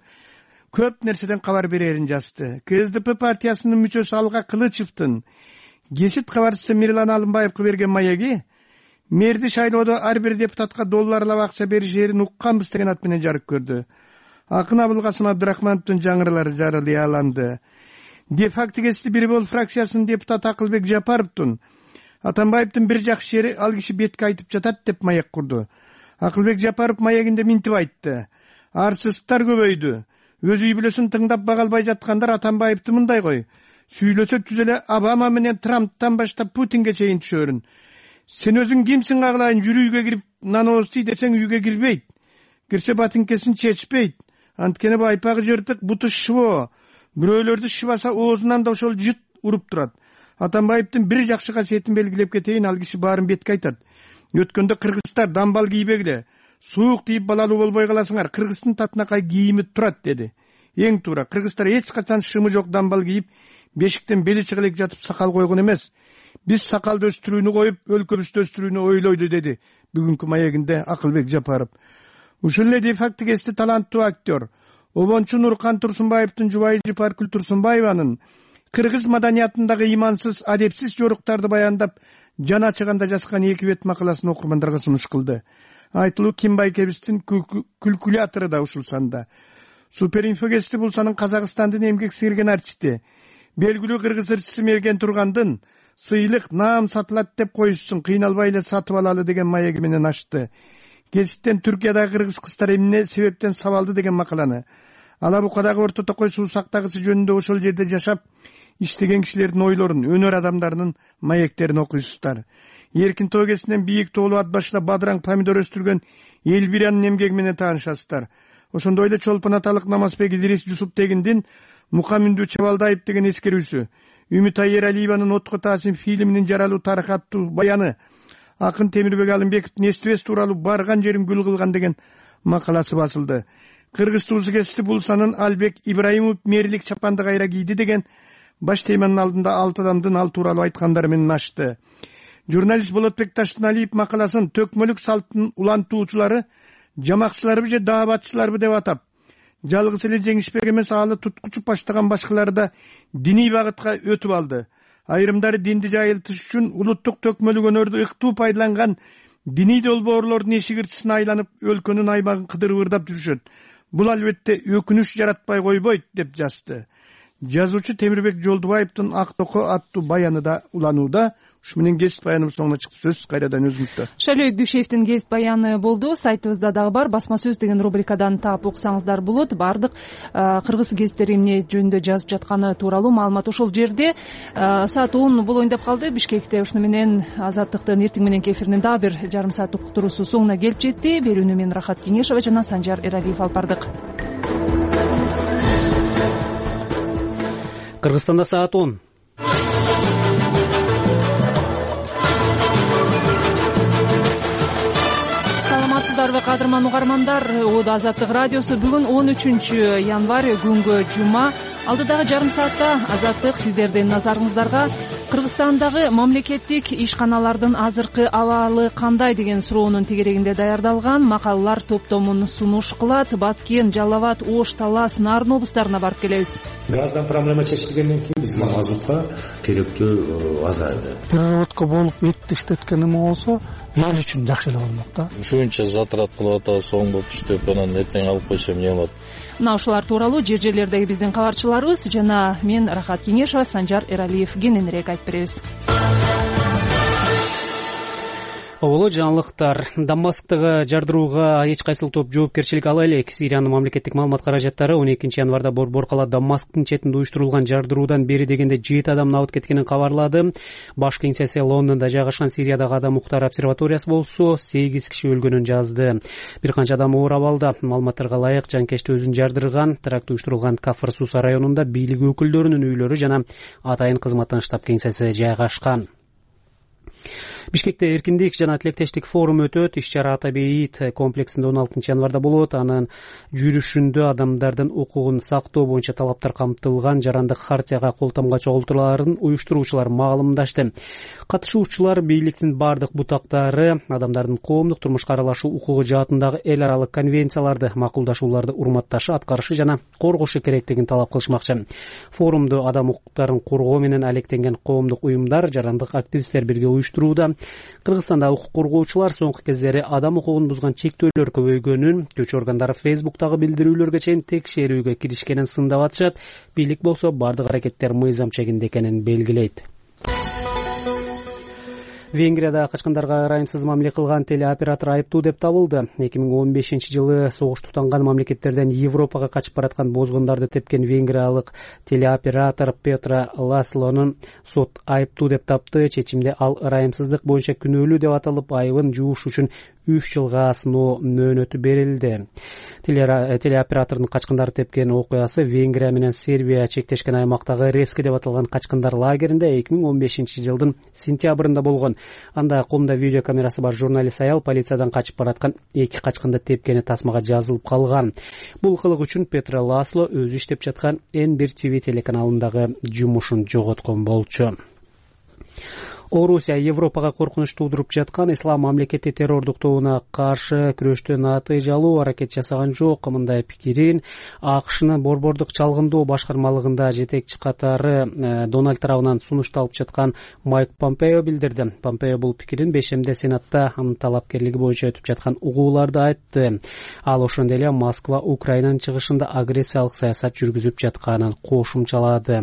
Speaker 12: көп нерседен кабар берерин жазды. КСДП партиясынын мүчөсү Алга Кылычевдин Гесит кабарчысы Мирлан Алымбаевге берген маеги мэрди шайлоодо ар бир депутатка долларлап акча бериш жерин укканбыз деген ат менен жарык көрдү. Акын Абылкасым Абдрахмановдун жаңыралары жарыяланды. Дефакты гести бир бол фракциясынын депутаты Акылбек Жапаровдун Атамбаевдин бир жакшы жери ал киши бетке айтып жатат деп маек курду. Акылбек Жапаров маегинде минтип айтты. Арсыздыктар көбөйдү. Өз үй бүлөсүн тыңдап бага албай жаткандар Атамбаевди мындай кой. Сүйлөсө түз эле Обама менен Трамптан баштап Путинге чейин түшөрүн. Сен өзүң кимсиң агылайын жүрү үйгө кирип наности десең үйгө кирбейт. Кирсе батынкесин чечпейт. Анткени байпагы жыртык, буту шыбоо. Бирөөлөрдү шыбаса оозунан да ошол жыт уруп турат. Атамбаевдин бир жакшы касиетин белгилеп кетейин, ал киши баарын бетке айтат. Өткөндө кыргыздар дамбал кийбегиле. Суук тийип балалуу болбой каласыңар. Кыргыздын татынакай кийими турат деди. Эң туура. Кыргыздар эч качан шымы жок дамбал кийип, бешиктен бели чыга элек жатып сакал койгон эмес. Биз сакалды өстүрүүнү коюп, өлкөбүздү өстүрүүнү ойлойду деди бүгүнкү маегинде Акылбек Жапаров. Ушул эле Дефакты гести таланттуу актер Обончу Нуркан Турсунбаевдин жубайы Жыпаркүл Турсунбаеванын кыргыз маданиятындагы имансыз, адепсиз жоруктарды баяндап, жан ачыганда жазган 2 бет макаласын окурмандарга сунуш кылды. Айтылуу Ким Байкебиздин калькулятору да ушул санда. Суперинфо гести бул санын Казакстандын эмгек сиңирген артисти, белгилүү кыргыз ырчысы Мерген Тургандын сыйлык наам сатылат деп коюшсун, кыйналбай эле сатып алалы деген маеги менен ачты. Геситтен Түркиядагы кыргыз кыздар эмне себептен сабалды деген макаланы, Алабукадагы Орто Токой суу сактагычы жөнүндө ошол жерде жашап иштеген кишилердин ойлорун, өнөр адамдарынын маектерин окуйсуздар. Эркинто гесинен бийик тоолуу ат башында бадыраң помидор өстүргөн Элбиранын эмгеги менен таанышасыздар. Ошондой эле Чолпон аталык Намазбек Идирис Жусуп Тегиндин Мукамүндү Чабалдаев деген эскерүүсү, Үмүт Айералиеванын Отко Таасим фильминин жаралуу тарыхы аттуу баяны, Акын Темирбек Алымбековдун Эстебес тууралуу барган жерим гүл кылган деген макаласы басылды. Кыргыз туусу гести бул санын Албек Ибраимов мэрлик чапанды кайра кийди деген баш теманын алдында 6 адамдын ал тууралуу айткандары менен ачты. Журналист Болотбек Таштыналиев макаласын төкмөлүк салттын улантуучулары жамакчыларбы же даабатчыларбы деп атап, жалгыз эле жеңишбек эмес алы туткучуп баштаган башкалары да диний багытка өтүп алды. Айрымдары динди жайылтыш үчүн улуттук төкмөлүк өнөрдү ыктуу пайдаланган диний долбоорлордун эшигирчисине айланып өлкөнүн аймагын кыдырып ырдап жүрүшөт. Бул албетте өкүнүч жаратпай койбойт деп жазды. жазуучу Темирбек Жолдубаевдин Ак тoko аттуу баяны да уланууда. Ушу менен кесип баяныбыз соңуна чыкты. Сөз кайрадан өзүңүздө.
Speaker 2: Шайлоо Дүйшеевдин кесип баяны болду. Сайтыбызда дагы бар. Басма сөз деген рубрикадан таап окусаңыздар болот. Бардык кыргыз гезиттери эмне жөнүндө жазып жатканы тууралуу маалымат ошол жерде. Саат 10 болоюндап калды. Бишкекте ушуну менен Азаттыктын эртең мененки эфиринин дагы бир жарым саат уктуруусу соңуна келип жетти. Берүүнү мен Рахат Кеңешова жана Санжар Эралиев алып бардык.
Speaker 1: Кыргызстанда саат 10.
Speaker 2: Саламатсыздарбы кадырман угармандар? Азаттык радиосу бүгүн 13 январь күнгө жума. Алдыдагы жарым саатта Азаттык сиздердин назарыңыздарга Кыргызстандагы мамлекеттик ишканалардын азыркы абалы кандай деген суроонун тегерегинде даярдалган макалалар топтомун сунуш кылат. Баткен, Жалал абад, Ош, Талас, Нарын облустарына барып келебиз.
Speaker 13: Газдан проблема чечилгенден кийин биз мазутка керектүү азайды.
Speaker 14: Переработка болуп эт иштеткени болсо эл үчүн жакшы эле болмок да.
Speaker 15: Ушунча затрат кылып атабыз, соң болуп иштеп анан эртең алып койсом эмне болот?
Speaker 2: Мына ушулар тууралуу жер-жерлердеги биздин кабарчыларыбыз жана мен Рахат Кеңешова, Санжар Эралиев кененирээк айтып беребиз.
Speaker 1: Оболо жаңылыктар. Дамасктагы жардырууга эч кайсыл топ жоопкерчилик ала элек. Сириянын мамлекеттик маалымат каражаттары 12 январда борбор кала Дамасктын четинде уюштурулган жардыруудан бери дегенде 7 адам абыт кеткенин кабарлады. Баш кеңсеси Лондондо жайгашкан Сириядагы адам укуктары обсерваториясы болсо 8 киши өлгөнүн жазды. Бир канча адам оор абалда. Маалыматтарга ылайык жанкечти өзүн жардырган теракт уюштурулган Кафыр-Суса районунда бийлик өкүлдөрүнүн үйлөрү жана атайын кызматтын штаб кеңсеси жайгашкан. Бишкекте эркиндик жана тилектештик форум өтөт. Иш-чара Ата-Бейит комплексинде 16 январда болот. Анын жүрүшүндө адамдардын укугун сактоо боюнча талаптар камтылган жарандык хартияга кол тамга чогултууларын уюштуруучулар маалымдашты. Катышуучулар бийликтин бардык бутактары адамдардын коомдук турмушка аралашуу укугу жаатындагы эл аралык конвенцияларды макулдашууларды урматташы, аткарышы жана коргошу керектигин талап кылышмакчы. Форумду адам укуктарын коргоо менен алектенген коомдук уюмдар, жарандык активисттер бирге уюштурууда. Кыргызстанда укук коргоочулар соңку кездери адам укугун бузган чектөөлөр көбөйгөнүн, көчү органдары Facebook'тагы билдирүүлөргө чейин текшерүүгө киришкенин сындап атышат. Бийлик болсо бардык аракеттер мыйзам чегинде экенин белгилейт. Венгрияда качкындарга ырайымсыз мамиле кылган телеоператор айыптуу деп табылды. 2015-жылы согуш тутанган мамлекеттерден Европага качып бараткан бозгондарды тепкен венгриялык телеоператор Петра Ласлонун сот айыптуу деп тапты. Чечимде ал ырайымсыздык боюнча күнөөлүү деп аталып, айыбын жууш үчүн 3 жылга сыноо мөөнөтү берилди. Телеоператордун качкындарды тепкен окуясы Венгрия менен Сербия чектешкен аймактагы Рески деп аталган качкындар лагеринде 2015-жылдын сентябрында болгон. Анда колунда видео камерасы бар журналист аял полициядан качып бараткан 2 качкынды тепкени тасмага жазылып калган. Бул кылык үчүн Петра Ласло өзү иштеп жаткан N1 TV телеканалындагы жумушун жоготкон болчу. Орусия Европага коркунуч туудуруп жаткан ислам мамлекети террордук тобуна каршы күрөштө натыйжалуу аракет жасаган жок. Мындай пикирин АКШнын борбордук чалгындоо башкармалыгында жетекчи катары Дональд тарабынан сунушталып жаткан Майк Помпео билдирди. Помпео бул пикирин бешемде Сенатта анын талапкерлиги боюнча өтүп жаткан угууларды айтты. Ал ошондой эле Москва Украинанын чыгышында агрессиялык саясат жүргүзүп жатканын кошумчалады.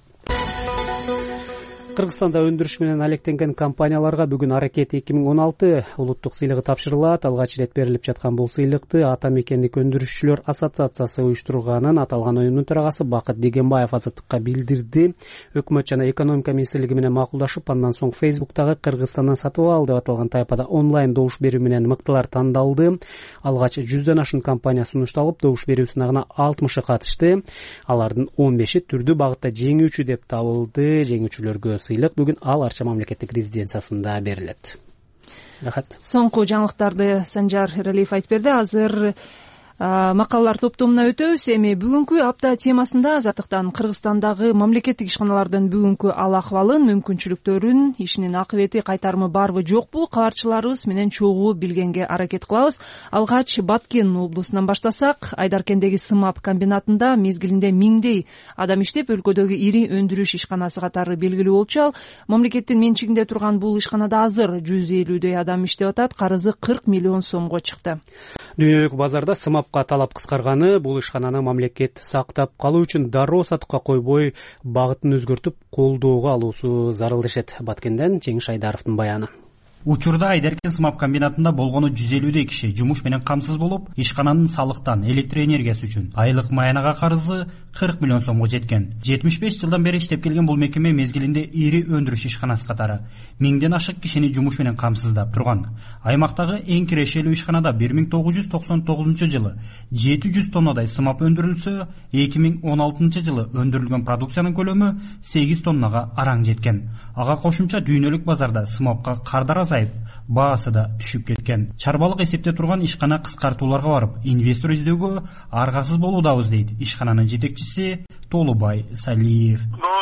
Speaker 1: Кыргызстанда өндүрүш менен алектенген компанияларга бүгүн Аракет 2016 улуттук сыйлыгы тапшырылат. Алгач ирет берилип жаткан бул сыйлыкты Ата мекендик өндүрүшчүлөр ассоциациясы уюштурганын аталган оюндун төрагасы Бакыт Дегенбаев Азаттыкка билдирди. Өкмөт жана экономика министрлиги менен макулдашып, андан соң Facebook'тагы Кыргызстандан сатып ал деп аталган тайпада онлайн добуш берүү менен мыктылар тандалды. Алгач 100дөн ашуун компания сунушталып, добуш берүү сынагына 60 катышты. Алардын 15 түрдүү багытта жеңүүчү деп табылды. Жеңүүчүлөргө сыйлык бүгүн Ал Арча мамлекеттик резиденциясында берилет.
Speaker 2: Соңку жаңылыктарды Санжар Эралиев айтып берди. Азыр макалалар топтомуна өтөбүз. Эми бүгүнкү апта темасында Азаттыктан Кыргызстандагы мамлекеттик ишканалардын бүгүнкү ал акыбалын, мүмкүнчүлүктөрүн, ишинин акыбети, кайтарымы барбы жокпу кабарчыларыбыз менен чогуу билгенге аракет кылабыз. Алгач Баткен облусунан баштасак, Айдаркендеги сымап комбинатында мезгилинде миңдей адам иштеп, өлкөдөгү ири өндүрүш ишканасы катары белгилүү болчу. Ал мамлекеттин менчигинде турган бул ишканада азыр 150дөй адам иштеп атат. Карызы 40 миллион сомго чыкты.
Speaker 1: Дүйнөлүк базарда сымап сымапка талап кыскарганы бул ишкананы мамлекет сактап калуу үчүн дароо сатыкка койбой багытын өзгөртүп колдоого алуусу зарыл дешет. Баткенден Жеңиш Айдаровдун баяны.
Speaker 16: Учурда Айдаркен сымап комбинатында болгону 150 киши жумуш менен камсыз болуп, ишкананын салыктан электр энергиясы үчүн айлык маянага карызы 40 миллион сомго жеткен. 75 жылдан бери иштеп келген бул мекеме мезгилинде ири өндүрүш ишканасы катары 1000ден ашык кишини жумуш менен камсыздап турган. Аймактагы эң кирешелүү ишканада 1999 жылы 700 тоннадай сымап өндүрүлсө, 2016 жылы өндүрүлгөн продукциянын көлөмү 8 тоннага араң жеткен. Ага кошумча дүйнөлүк базарда сымапка кардар азайып, баасы да түшүп кеткен. Чарбалык эсепте турган ишкана кыскартууларга барып, инвестор издөөгө аргасыз болуудабыз дейт ишкананын жетекчиси Толубай Салиев.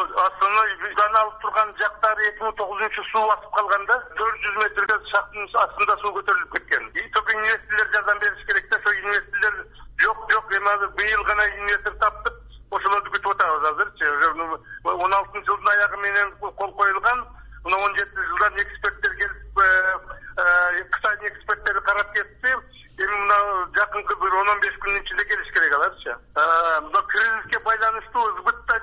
Speaker 17: Алып турган жактары 2009 суу басып калганда 400 метрге шахтын астында суу көтөрүлүп кеткен. Только инвесторлор жардам бериш керек да, ошо инвесторлор жок, эми быйыл гана инвестор таптык, ошолорду күтүп атабыз азырчы. 16 жылдын аягы менен кол коюлган, 17 жылдан эксперттер келип, Кытайдын эксперттери карап кетти. Эми мына жакынкы бир 15 күндүн ичинде келиш керек аларчы. Мына кризиске байланыштуу сбытта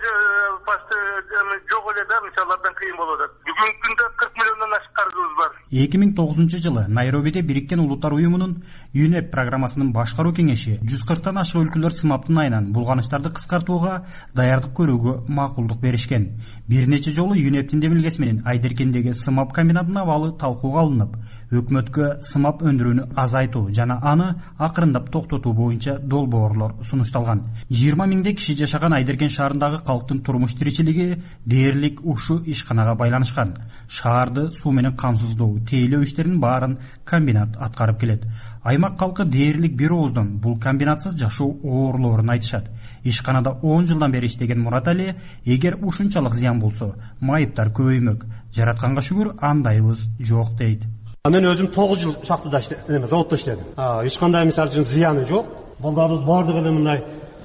Speaker 17: жок эле да, мисалдардан кыйын болуп атат. Бүгүнкү күндө 40 миллиондон ашык карызыбыз бар.
Speaker 16: 2009 жылы Найробиде Бириккен Улуттар Уюмунун ЮНЕП программасынын башкаруу кеңеши 140тан ашык өлкөлөр сымаптын айынан булганыштарды кыскартууга даярдык көрүүгө макулдук беришкен. Бир нече жолу ЮНЕПтин демилгеси менен Айдаркендеги сымап комбинатынын абалы талкууга алынып, өкмөткө сымап өндүрүүнү азайтуу жана аны акырындап токтотуу боюнча долбоорлор сунушталган. 20 миңдей киши жашаган Айдаркен шаарындагы калктын турмуш тиричилиги дээрлик ушул ишканага байланышкан. Шаарды суу менен камсыздоо, тейлөө иштеринин баарын комбинат аткарып келет. Аймак калкы дээрлик бир ооздон бул комбинатсыз жашоо оорлоорун айтышат. Ишканада 10 жылдан бери иштеген Мурат Али, эгер ушунчалык зыян болсо, майыптар көбөймөк. Жаратканга шүгүр, андайыбыз жок дейт.
Speaker 18: Мен өзүм 9 жыл шахтада заводдо иштедим. Эч кандай мисалы үчүн зыяны жок. Балдарыбыз бардыгы эле мындай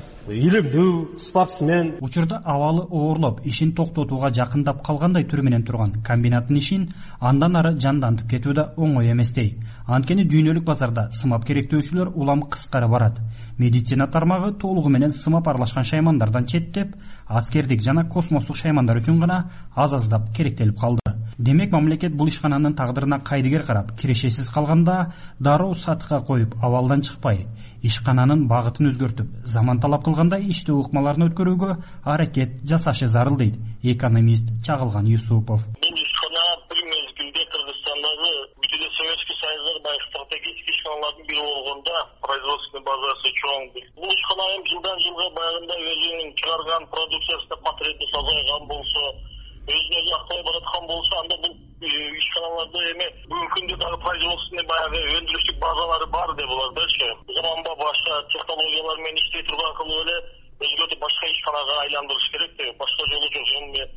Speaker 18: илимдүү, спортсмен.
Speaker 16: Учурда абалы оорлоп, ишин токтотууга жакындап калгандай түрү менен турган комбинаттын ишин андан ары жандантып кетүү да оңой эместей. Анткени дүйнөлүк базарда сымап керектөөчүлөр улам кыскара барат. Медицина тармагы толугу менен сымап аралашкан шаймандардан четтеп, аскердик жана космостук шаймандар үчүн гана аз-аздап керектелип калды. Демек мамлекет бул ишкананын тагдырына кайдыгер карап, кирешесиз калганда дароо сатыкка коюп, абалдан чыкпай, ишкананын багытын өзгөртүп, заман талап кылгандай иштөө ыкмаларын өткөрүүгө аракет жасашы зарыл дейт экономист Чагылган Юсупов.
Speaker 17: Бул ишкана бир мезгилде Кыргызстандагы бүт эле Советский Союздун стратегический ишканалардын бири болгондо производственный базасы чоң. Бул ишкана жылдан жылга баягында өзүнүн чыгарган продукциясында потребность азайган болсо, өзүнө жакпай бараткан болсо, анда бул ишканаларда эми бүгүнкү күндө дагы производственный баягы өндүрүштүк базалары бар деп болардычы. Заманба башка технологиялар менен иштей турган кылып эле өзгөртүп башка ишканага айландырыш керек деп, башка жолу жок.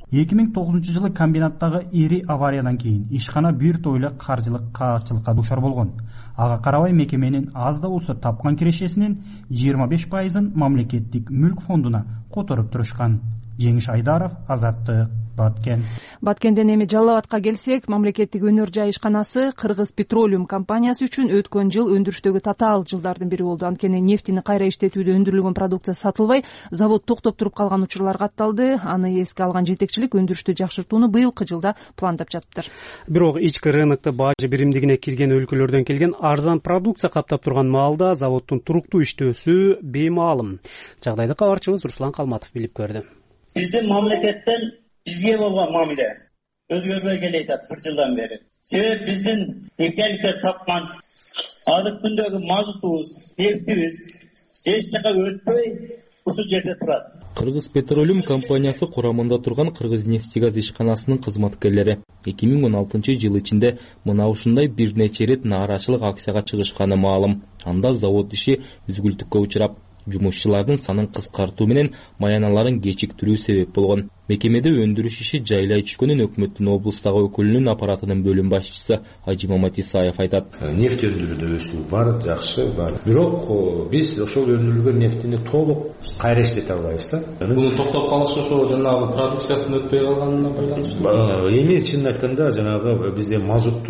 Speaker 16: 2009 жылы комбинаттагы ири авариядан кийин ишкана бир тойлы каржылык каапчылыкка дуушар болгон. Ага карабай мекеменин аз да болсо тапкан кирешесинин 25%-ын мамлекеттик мүлк фондуна которуп турушкан. Жеңиш Айдаров, Азаттык, Баткен.
Speaker 2: Баткенден эми Жалал Абадка келсек, мамлекеттик өнөр жай ишканасы Кыргыз Петролиум компаниясы үчүн өткөн жыл өндүрүштөгү татаал жылдардын бири болду. Анткени нефтини кайра иштетүүдө өндүрүлгөн продукция сатылбай, завод токтоп туруп калган учурлар катталды. Аны эске алган жетекчилик өндүрүштү жакшыртууну быйылкы жылда пландап жатыптыр.
Speaker 1: Бирок ички рынокто бажы биримдигине кирген өлкөлөрдөн келген арзан продукция каптап турган маалда заводдун туруктуу иштөөсү беймаалым. Жагдайды кабарчыбыз Руслан Калматов билип көрдү.
Speaker 19: Биздин мамлекеттен бизге болгон мамиле өзгөрбөй келатат бир жылдан бери. Себеби биздин экеликке тапкан азыр күндөгү мазутубуз, нефтибиз эч жака өтпөй ушул жерде турат.
Speaker 20: Кыргыз Петролиум компаниясы курамында турган Кыргызнефтегаз ишканасынын кызматкерлери 2016 жыл ичинде мына ушундай бир нече рет нааразычылык акцияга чыгышканы маалым. Анда завод иши үзгүлтүккө учурап, жумушчулардын санын кыскартуу менен маяналарын кечиктирүү себеп болгон. Мекемеде өндүрүш иши жайлай түшкөнүн өкмөттүн облустагы өкүлүнүн аппаратынын бөлүм башчысы Ажи Мамат Исаев айтат.
Speaker 13: Нефть өндүрүүдө өсүү бар, жакшы бар. Бирок биз ошол өндүрүлгөн нефтини толук кайра иштете албайбыз да.
Speaker 15: Бул токтоп калышы ошол жанагы продукциясын өтпөй калганына байланыштуу.
Speaker 13: Эми чынын айтканда жанагы бизде мазутту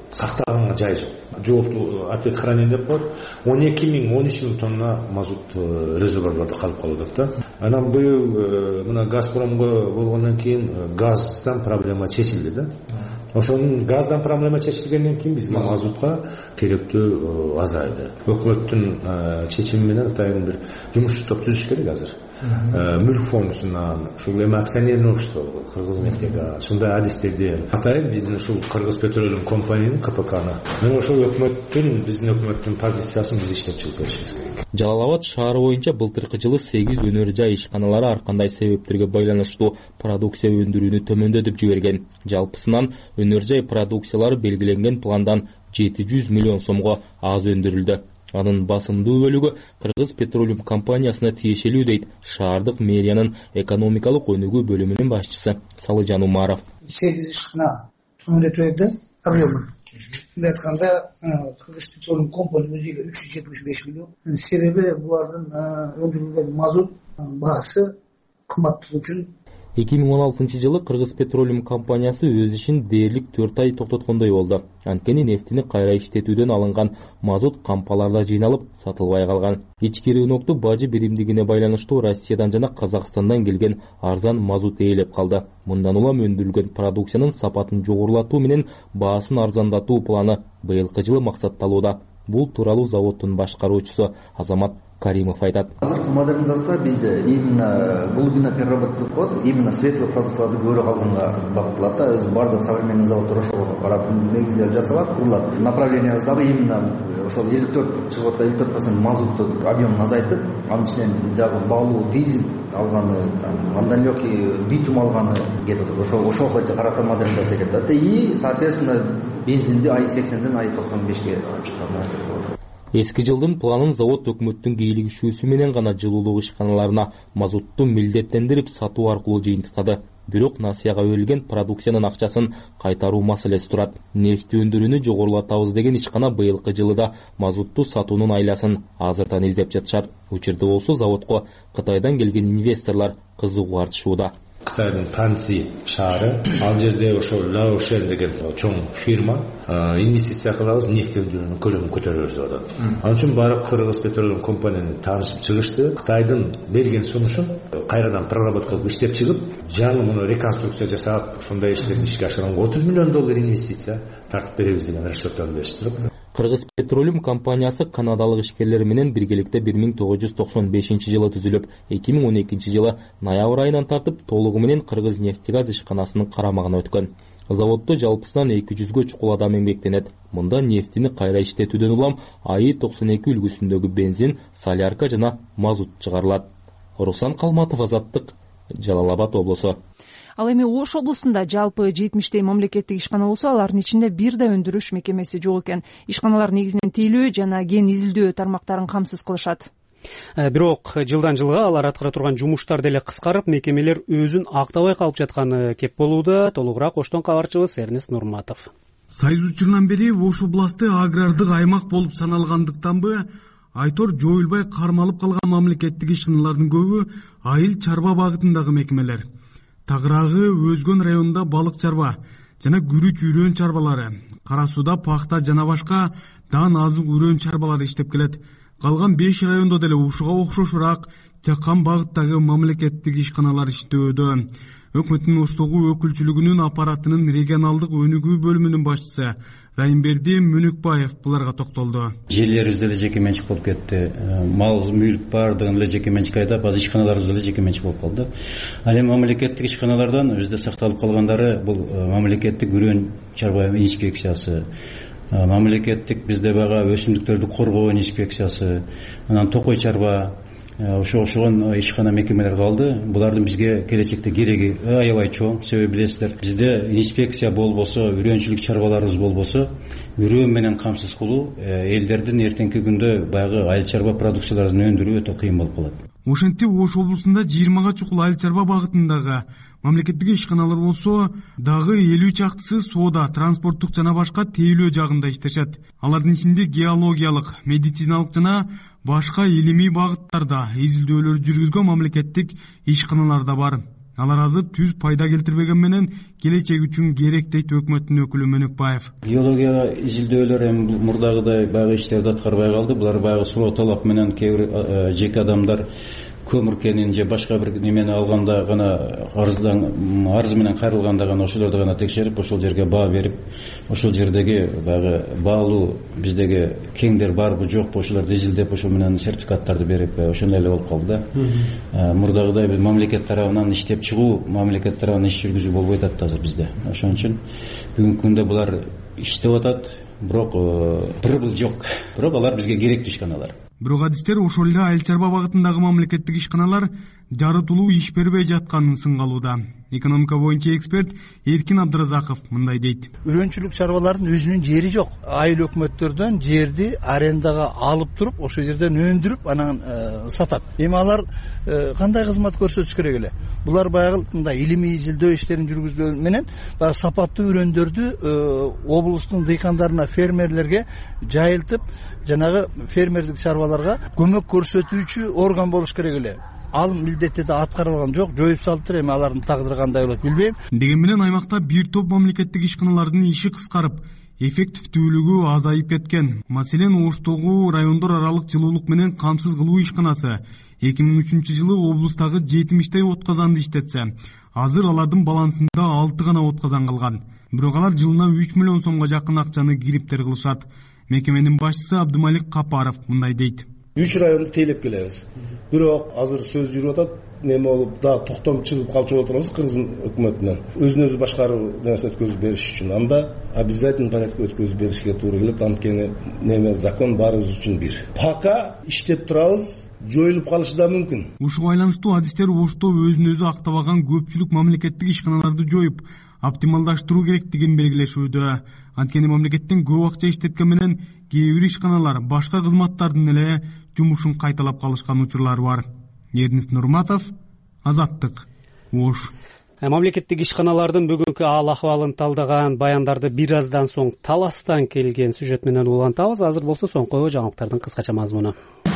Speaker 13: сактаганга жай жок. Жол ответ хранение деп коет. 12.000-13.000 тонна мазут резервуарларда калып калып да. Анан быйыл мына Газпромго болгондон кийин газдан проблема чечилди да. Ошонун газдан проблема чечилгенден кийин биз мазутка керектөө азайды. Өкмөттүн чечими менен атайын бир жумуш топ түзүш керек азыр. Мүлк фондусунан, ушул эми акционерный общество, Кыргызнефтегаз, ушундай адистерди атайын биздин ушул Кыргыз Петролиум компаниянын КПКны. Мен ошол биздин өкмөттүн позициясын биз иштеп чыгып беришибиз керек.
Speaker 20: Жалал Абад шаары боюнча былтыркы жылы 8 өнөр жай ишканалары ар кандай себептерге байланыштуу продукция өндүрүүнү төмөндөтүп жиберген. Жалпысынан өнөр жай продукциялары белгиленген пландан 700 миллион сомго аз өндүрүлдү. Анын басымдуу бөлүгү Кыргыз Петролиум компаниясына тиешелүү дейт шаардык мэриянын экономикалык өнүгүү бөлүмүнүн башчысы Салыжан Умаров.
Speaker 21: 8 ишкана төмөндөтүлдү объемы. Мындай айтканда Кыргыз Петролиум компания 375 миллион. Себеби булардын өндүрүлгөн мазут баасы кымбаттыгы үчүн
Speaker 20: 2016 жылы Кыргыз Петролиум компаниясы өз ишин дээрлик 4 ай токтоткондой болду. Анткени нефтини кайра иштетүүдөн алынган мазут кампаларда жыйналып сатылбай калган. Ички рынокту бажы биримдигине байланыштуу Россиядан жана Казакстандан келген арзан мазут ээлеп калды. Мындан улам өндүрүлгөн продукциянын сапатын жогорулатуу менен баасын арзандатуу планы быйылкы жылы максатталууда. Бул тууралуу заводдун башкаруучусу Азамат Каримов айтат.
Speaker 22: Азыркы модернизация бизде именно глубина переработки кылып, именно светлый продукцияларды көрө калганга багытталат да. Өз бардык современный заводдор ошого карап негизделип жасалат, курулат. Направлениябыз дагы именно ошол 54 чыгып аткан 54% мазутту объемун азайтып, анын ичинен жагы баалуу дизель алганы, андан yoki битум алганы кетип атат. Ошого карата модернизация кетип атат. И соответственно бензинди ай 80ден ай 95ге чыккан.
Speaker 20: Эски жылдын планын завод өкмөттүн кийлигишүүсү менен гана жылуулук ишканаларына мазутту милдеттендирип сатуу аркылуу жыйынтыктады. Бирок насыяга берилген продукциянын акчасын кайтаруу маселеси турат. Нефти өндүрүүнү жогорулатабыз деген ишкана быйылкы жылыда мазутту сатуунун айласын азыртан издеп жатышат. Учурда болсо заводко Кытайдан келген инвесторлор кызыгуу артышууда.
Speaker 13: Кытайдын Танси шаары, ал жерде ошол Лаошен деген чоң фирма инвестиция кылабыз, нефть өндүрүүнүн көлөмүн көтөрөбүз деп атат. Анын үчүн баары Кыргыз Петролиум компанияны таанышып чыгышты. Кытайдын берген сунушун кайрадан проработка кылып иштеп чыгып, жаңы муну реконструкция жасап, ошондой иштерди ишке ашырганга $30 миллион инвестиция тартып беребиз деген расчеттон беришти.
Speaker 20: Кыргыз Петролиум компаниясы канадалык ишкерлер менен биргеликте 1995 жылы түзүлүп, 2012 жылы ноябрь айынан тартып толугу менен Кыргыз нефтегаз ишканасынын карамагына өткөн. Заводдо жалпысынан 200гө чукул адам эмгектенет. Мында нефтини кайра иштетүүдөн улам АИ 92 үлгүсүндөгү бензин, солярка жана мазут чыгарылат. Руслан Калматов, Азаттык, Жалал Абад облусу.
Speaker 2: Ал эми Ош облусунда жалпы 70 мамлекеттик ишкана болсо, алардын ичинде бир да өндүрүш мекемеси жок экен. Ишканалар негизинен тейлөө жана кен изилдөө тармактарын камсыз кылышат.
Speaker 1: Бирок жылдан жылга алар аткара турган жумуштар деле кыскарып, мекемелер өзүн актабай калып жатканы кеп болууда. Толугураак Оштон кабарчыбыз Эрнест Нурматов.
Speaker 23: Союз учурунан бери Ош областы агрардык аймак болуп саналгандыктанбы, айтор жоюлбай кармалып калган мамлекеттик ишканалардын көбү айыл чарба багытындагы мекемелер. Тагырагы Өзгөн районунда балык чарба жана күрүч үрөн чарбалары, Кара сууда пахта жана башка дан азык үрөн чарбалары иштеп келет. Калган 5 райондо деле ушуга окшошураак жаккан багыттагы мамлекеттик ишканалар иштөөдө. Өкмөттүн Оштогу өкүлчүлүгүнүн аппаратынын регионалдык өнүгүү бөлүмүнүн башчысы Райымберди Мөнүкбаев буларга токтолду.
Speaker 24: Жерлерибиз деле жеке менчик болуп кетти. Мал мүлк бардыгын эле жеке менчикке айдап, азыр ишканаларыбыз деле жеке менчик болуп калды. Ал эми мамлекеттик ишканалардан өзүдө сакталып калгандары бул мамлекеттик үрөн чарба инспекциясы, мамлекеттик бизде бага өсүмдүктөрдү коргоо инспекциясы, анан токой чарба, ошогон ишкана мекемелер калды. Булардын бизге келечекте кереги аябай чоң. Себеби билесиздер, бизде инспекция болбосо, үрөнчүлүк чарбаларыбыз болбосо, үрөн менен камсыз кылуу элдердин эртеңки күндө баягы айыл чарба продукцияларын өндүрүү өтө кыйын болуп калат.
Speaker 23: Ошентип Ош облусунда 20га чукул айыл чарба багытындагы мамлекеттик ишканалар болсо, дагы 50 чактысы соода, транспорттук жана башка тейлөө жагында иштешет. Алардын ичинде геологиялык, медициналык жана башка илимий багыттарда изилдөөлөр жүргүзгөн мамлекеттик ишканалар да бар. Алар азыр түз пайда келтирбеген менен келечек үчүн керек дейт өкмөттүн өкүлү Мөнөкбаев.
Speaker 24: Геология изилдөөлөр эми мурдагыдай баягы иштерди аткарбай калды. Булар баягы суроо талап менен кээ бир жеке адамдар көмүр кенин же башка бир немени алганда гана арыз менен кайрылганда гана ошолорду гана текшерип, ошол жерге баа берип, ошол жердеги баягы баалуу биздеги кеңдер барбы жокпу ошолорду изилдеп, ошол менен сертификаттарды берип, ошондой эле болуп калды да. Мурдагыдай мамлекет тарабынан иштеп чыгуу, мамлекет тарабынан иш жүргүзүү болбой атат азыр бизде. Ошон үчүн бүгүнкү күндө булар иштеп атат, бирок бул жок. Бирок алар бизге керектүү ишканалар.
Speaker 23: Бирок адистер ошол эле айыл чарба багытындагы мамлекеттик ишканалар жарытылуу иш бербей жатканын сынгалууда. Экономика боюнча эксперт Эркин Абдыразаков мындай дейт.
Speaker 3: Үрөнчүлүк чарбалардын өзүнүн жери жок. Айыл өкмөттөрдөн жерди арендага алып туруп, ошол жерден өндүрүп, анан сатат. Эми алар кандай кызмат көрсөтүш керек эле? Булар баягы мындай илимий изилдөө иштерин жүргүзүү менен баягы сапаттуу үрөндөрдү облустун дыйкандарына, фермерлерге жайылтып, жанагы фермердик чарбаларга көмөк көрсөтүүчү орган болуш керек эле. Ал милдетти да аткарылган жок, жоюп салыптыр, эми алардын тагдыры кандай болот билбейм.
Speaker 23: Дегени менен аймакта бир топ мамлекеттик ишканалардын иши кыскарып, эффективдүүлүгү азайып кеткен. Маселен, Оштогу райондор аралык жылуулук менен камсыз кылуу ишканасы 2003-жылы облустагы 70 отказанды иштетсе, азыр алардын балансында 6 гана отказан калган. Бирок алар жылына 3 миллион сомго жакын акчаны кириптер кылышат. Мекеменин башчысы Абдымалик Капаров мындай дейт.
Speaker 4: 3 районду тейлеп келебиз. Бирок азыр сөз жүрүп атат, неме болуп да токтом чыгып калчу болуп турабыз Кыргыз өкмөтүнөн. Өзүн-өзү башкаруу нерсени өткөзүп бериш үчүн анда обязательный порядкта өткөзүп беришке туура келет. Анткени неме закон баарыбыз үчүн бир. Пока иштеп турабыз, жоюлуп калышы да мүмкүн.
Speaker 23: Ушуга байланыштуу адистер Ошто өзүн-өзү актабаган көпчүлүк мамлекеттик ишканаларды жоюп, оптималдаштыруу керектигин белгилешүүдө. Анткени мамлекеттен көп акча иштеткен менен кээ бир ишканалар башка кызматтардын эле жумушун кайталап калышкан учурлар бар. Эрнис Нурматов, Азаттык, Ош.
Speaker 1: Мамлекеттик ишканалардын бүгүнкү ал акыбалын талдаган баяндарды бир аздан соң Таластан келген сюжет менен улантабыз. Азыр болсо соңку жаңылыктардын кыскача мазмуну.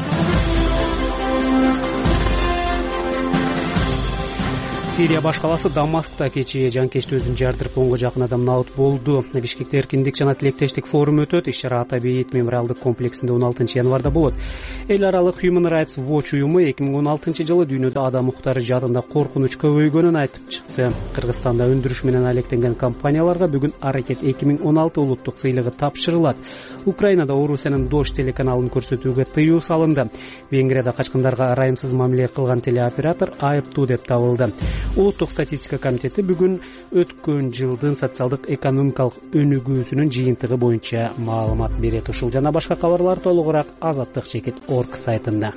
Speaker 1: Сирия баш каласы Дамаскта кечээ жанкечти өзүн жардырып 10го жакын адам наут болду. Бишкекте эркиндик жана тилектештик форуму өтөт. Иш-чара Ата-Бейит мемориалдык комплексинде 16-январда болот. Эл аралык Human Rights Watch уюму 2016-жылы дүйнөдө адам укуктары жаатында коркунуч көбөйгөнүн айтып чыкты. Кыргызстанда өндүрүш менен алектенген компанияларга бүгүн Аракет 2016 улуттук сыйлыгы тапшырылат. Украинада Орусиянын Дождь телеканалын көрсөтүүгө тыюу салынды. Венгрияда качкындарга ырайымсыз мамиле кылган телеоператор айыптуу деп табылды. Улуттук статистика комитети бүгүн өткөн жылдын социалдык экономикалык өнүгүүсүнүн жыйынтыгы боюнча маалымат берет. Ушул жана башка кабарлар толугураак Азаттык-Чекит.org сайтында.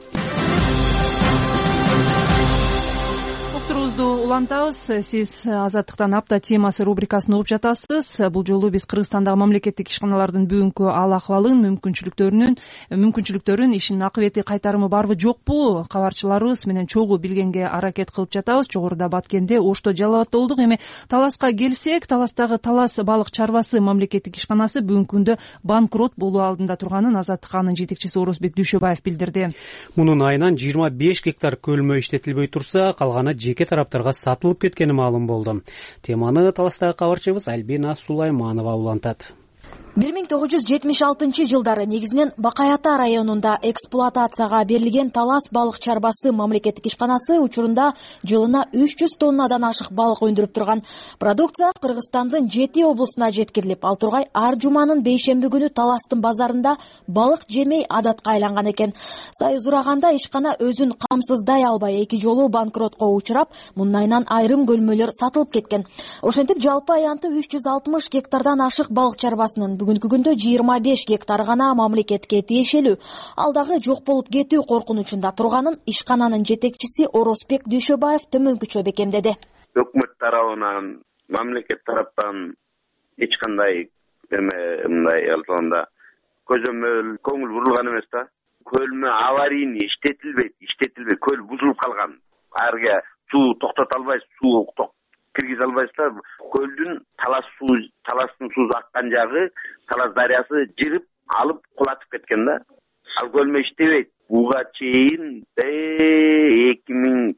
Speaker 2: Улантабыз. Сиз Азаттыктан апта темасы рубрикасын угуп жатасыз. Бул жолу биз Кыргызстандагы мамлекеттик ишканалардын бүгүнкү ал акыбалын, мүмкүнчүлүктөрүн, ишинин акыбети кайтарымы барбы жокпу кабарчыларыбыз менен чогуу билгенге аракет кылып жатабыз. Жогоруда Баткенде, Ошто, Жалал-Абадта болдук. Эми Таласка келсек, Таластагы Талас балык чарбасы мамлекеттик ишканасы бүгүнкү күндө банкрот болуу алдында турганын Азаттык анын жетекчиси Орозбек Дүйшөбаев билдирди.
Speaker 1: Мунун айынан 25 гектар көлмө иштетилбей турса, калганы жеке тараптарга сатылып кеткени маалым болду. Теманы Таластагы кабарчыбыз Альбина Сулайманова улантат.
Speaker 7: 1976-жылдары негизинен Бакай-Ата районунда эксплуатацияга берилген Талас балык чарбасы мамлекеттик ишканасы учурунда жылына 300 тоннадан ашык балык өндүрүп турган. Продукция Кыргызстандын 7 облусуна жеткирилип, ал тургай ар жуманын бейшемби күнү Таластын базарында балык жемей адатка айланган экен. Сайыз ураганда ишкана өзүн камсыздай албай 2 жолу банкротко учурап, мundайынан айрым көлмөлөр сатылып кеткен. Ошентип жалпы аянты 360 гектардан ашык балык чарбасынын бүгүнкү күндө 25 гектар гана мамлекетке тиешелүү. Алдагы жок болуп кетүү коркунучунда турганын ишкананын жетекчиси Орозбек Дүйшөбаев төмөнкүчө бекемдеди.
Speaker 8: Өкмөт тарабынан, мамлекет тараптан эч кандай мындай алганда көзөмөл, көңүл бурулган эмес да. Көлмө аварийный иштетилбей, көл бузулуп калган. Арга суу токтото албайсыз, суу киргизе албайсыздар. Көлдүн Таластын суусу аккан жагы Талас дарыясы жырып алып кулатып кеткен да. Ал көлмө иштебейт. Буга чейин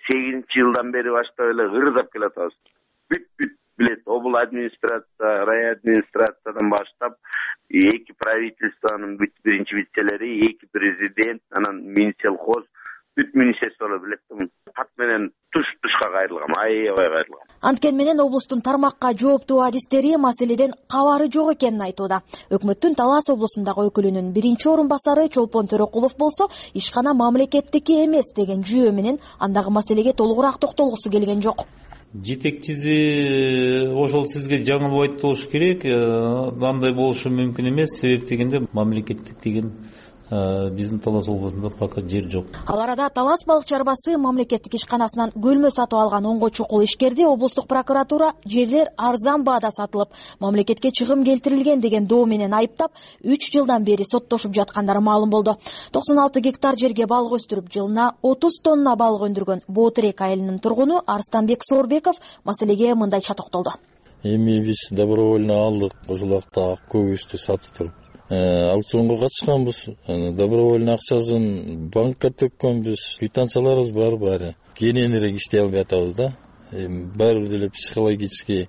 Speaker 8: жылдан бери баштап эле ырдап келатабыз. Бүт билет, обл администрация, рай администрациядан баштап эки правительствонун бүт биринчи вице-лери, эки президент, анан Минсельхоз, бүт министрликтер билет. Кат менен туш-тушка кайрылгам, аябай кайрылгам.
Speaker 7: Анткени менен облустун тармакка жооптуу адистери маселеден кабары жок экенин айтууда. Өкмөттүн Талас облусундагы өкүлүнүн биринчи орун басары Чолпон Төрөкулов болсо, ишкана мамлекеттики эмес деген жүйө менен андагы маселеге толугураак токтолгусу келген жок.
Speaker 15: Жетекчиси ошол сизге жаңылбайт болуш керек. Андай болушу мүмкүн эмес. Себеп дегенде мамлекеттик деген биздин Талас облусунда пока жер жок.
Speaker 7: Ал арада Талас балык чарбасы мамлекеттик ишканасынан бөлмө сатып алган онго чукул ишкерди облустук прокуратура жерлер арзан баада сатылып, мамлекетке чыгым келтирилген деген доо менен айыптап, 3 жылдан бери соттошуп жаткандары маалым болду. 96 гектар жерге балык өстүрүп, жылына 30 тонна балык өндүргөн Боотерек айылынын тургуну Арстанбек Соорбеков маселеге мындайча токтолду.
Speaker 15: Эми биз добровольно алдык, ошол акта көбүстү сатып туруп. Аукционго катышканбыз. Добровольно акчасын банкка төккөнбүз. Квитанцияларыбыз бар баары. Кененирээк иштей албай атабыз да. Баары бир деле психологический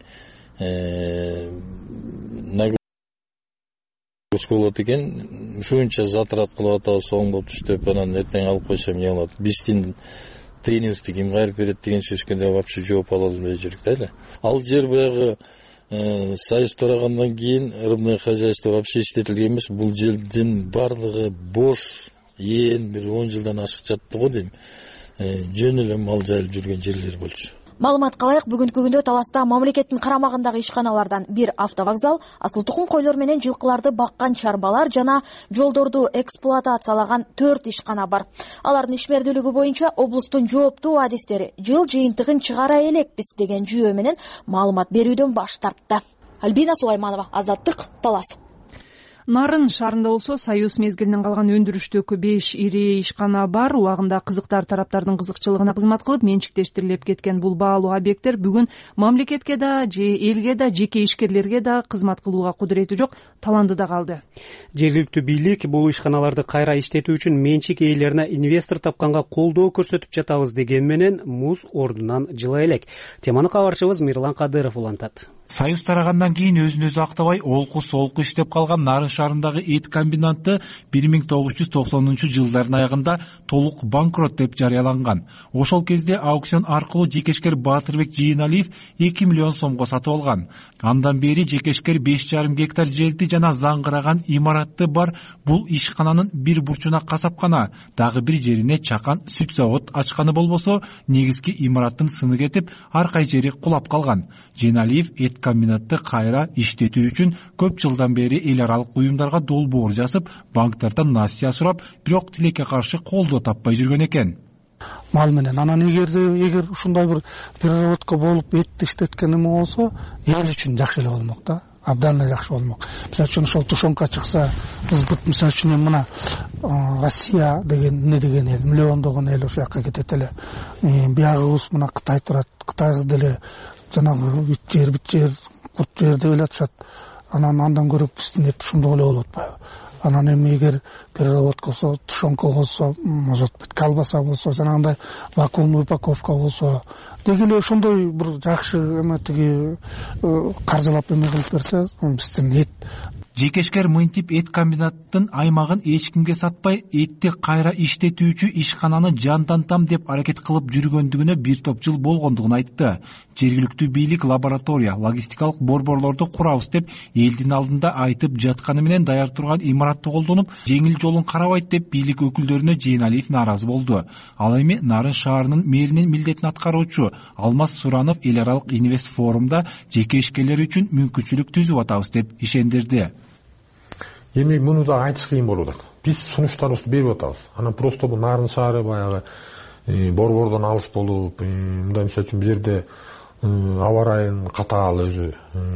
Speaker 15: нагрузка болот экен. Ушунча затрат кылып атабыз, соң болуп түштүп, анан эртең алып койсом эмне болот? Биздин тыйыныбызды ким кайрып берет деген сөзгө вообще жооп ала албай жүрүк да эле. Ал жер баягы союз тарагандан кийин рыбное хозяйство вообще иштетилген эмес. Бул жердин баардыгы бош, бир 10 жылдан ашык жатты го дейм. Жөн эле мал жайылып жүргөн жерлер болчу.
Speaker 7: Маалымат калайык, бүгүнкү күндө Таласта мамлекеттин карамагындагы ишканалардан бир автовокзал, асыл тукум койлор менен жылкыларды баккан чарбалар жана жолдорду эксплуатациялаган 4 ишкана бар. Алардын ишмердүүлүгү боюнча облустун жооптуу адистери жыл жыйынтыгын чыгара элекпиз деген жүйө менен маалымат берүүдөн баш тартты. Альбина Сулайманова, Азаттык, Талас.
Speaker 2: Нарын шаарында болсо Союз мезгилинен калган өндүрүштөгү 5 ири ишкана бар. Убагында кызыктар тараптардын кызыкчылыгына кызмат кылып, менчиктештирилип кеткен бул баалуу объекттер бүгүн мамлекетке да, элге да, жеке ишкерлерге да кызмат кылууга кудурети жок таландыда калды.
Speaker 1: Жергиликтүү бийлик бул ишканаларды кайра иштетүү үчүн менчик ээлерине инвестор тапканга колдоо көрсөтүп жатабыз деген менен муз ордунан жыла элек. Теманы кабарчыбыз Мирлан Кадыров улантат.
Speaker 5: Союз тарагандан кийин өзүн өзү актабай олку иштеп калган Нарын шаарындагы эт комбинаты 1990-жылдардын аягында толук банкрот деп жарыяланган. Ошол кезде аукцион аркылуу жекешкер Баатырбек Жийеналиев 2 миллион сомго сатып алган. Андан бери жекешкер 5,5 гектар жерди жана заңгыраган имаратты бар бул ишкананын бир бурчуна касапкана, дагы бир жерине чакан сүт завод ачканы болбосо, негизги имараттын сыны кетип, аркай жери кулап калган. Жийеналиев эт комбинатты кайра иштетүү үчүн көп жылдан бери эл аралык уюмдарга долбоор жазып, банктардан насыя сурап, бирок тилекке каршы колдоо таппай жүргөн экен.
Speaker 14: Мал менен анан эгер ушундай бир переработка болуп этти иштеткени болсо, эл үчүн жакшы эле болмок да. Абдан эле жакшы болмок. Мисалы үчүн ошол тушонка чыкса, ызбыт мисалы үчүн мына Россия деген эмне деген эл, миллиондогон эл ошол жакка кетет эле. Биягыбыз мына Кытай турат, Кытайга деле жанагы бүт жер, курт жер деп эле атышат. Андан көрүп биздин эт ушундой эле болот атпайбы? Анан эми эгер переработка болсо, тушонка болсо, может быть, колбаса болсо, жанагындай вакуумный упаковка болсо, деги эле ошондой бир жакшы эметиги каржылап эме кылып берсе, биздин эт
Speaker 5: Жекешкер мынтип эт комбинаттын аймагын эч кимге сатпай, этти кайра иштетүүчү ишкананы жандантам деп аракет кылып жүргөндүгүнө бир топ жыл болгондугун айтты. Жергиликтүү бийлик лаборатория, логистикалык борборлорду курабыз деп элдин алдында айтып жатканы менен даяр турган имаратты колдонуп, жеңил жолун карабайт деп бийлик өкүлдөрүнө Жийеналиев нааразы болду. Ал эми Нарын шаарынын мэринин милдетин аткаруучу Алмаз Суранов эл аралык инвест форумда жеке ишкерлер үчүн мүмкүнчүлүк түзүп атабыз деп ишендирди.
Speaker 13: Эми муну да айтыш кыйын болуп атат. Биз сунуштарыбызды берип атабыз. Анан просто бул Нарын шаары баягы борбордон алыс болуп, мындай мисалы үчүн бул жерде аба ырайын катаал өзү,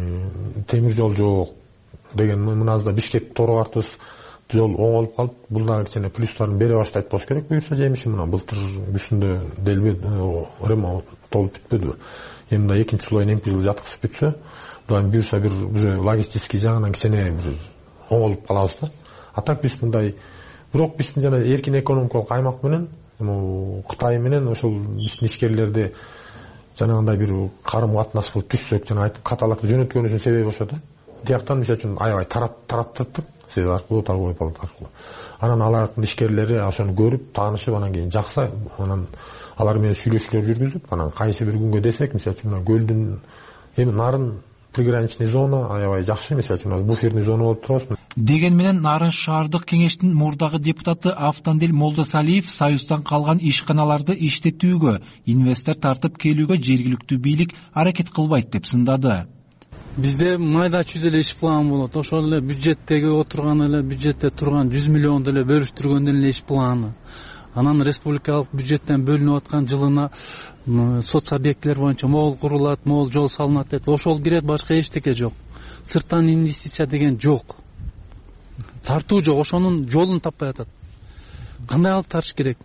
Speaker 13: темир жол жок деген мыназда Бишкек торо артыбыз жол оңолуп калып, бул дагы кичине плюстарын бере баштайт болуш керек. Буюрса жемиши мына былтыр күзүндө делбед ремонт толуп бүтпөдү. Эми да экинчи слойун эмки жыл жаткызып бүтсө, будан буюрса бир уже логистический жагынан кичине бир оңолуп калабыз да. А так биз мындай, бирок биздин жана эркин экономикалык аймак менен
Speaker 6: Кытай менен ошол биздин ишкерлерди жанагындай бир карым катнаш кылып түшсөк, жана айтып каталакта жөнөткөн үчүн себеби ошо да. Тияктан мисалы үчүн аябай тараптырдык, себеби аркылуу, торговый палата аркылуу. Анан алардын ишкерлери ошону көрүп, таанышып, анан кийин жакса, анан алар менен сүйлөшүүлөр жүргүзүп, анан кайсы бир күнгө десек, мисалы үчүн көлдүн эми нарын приграничный зона аябай жакшы, мисалы үчүн буферный зона болуп турабыз.
Speaker 5: Деген менен Нарын шаардык кеңештин мурдагы депутаты Автандел Молдосалиев Союздан калган ишканаларды иштетүүгө, инвестор тартып келүүгө жергиликтүү бийлик аракет кылбайт деп сындады.
Speaker 14: Бизде майда чүз эле иш план болот. Ошол эле бюджеттеги отурган эле бюджетте турган 100 миллион деле бөлүштүргөндөн эле иш планы. Анан республикалык бюджеттен бөлүнүп аткан жылына соц объектилер боюнча могул курулат, могул жол салынат деп. Ошол кирет, башка эчтеке жок. Сырттан инвестиция деген жок. Тартуу жок, ошонун жолун таппай атат. Кандай алып тартыш керек?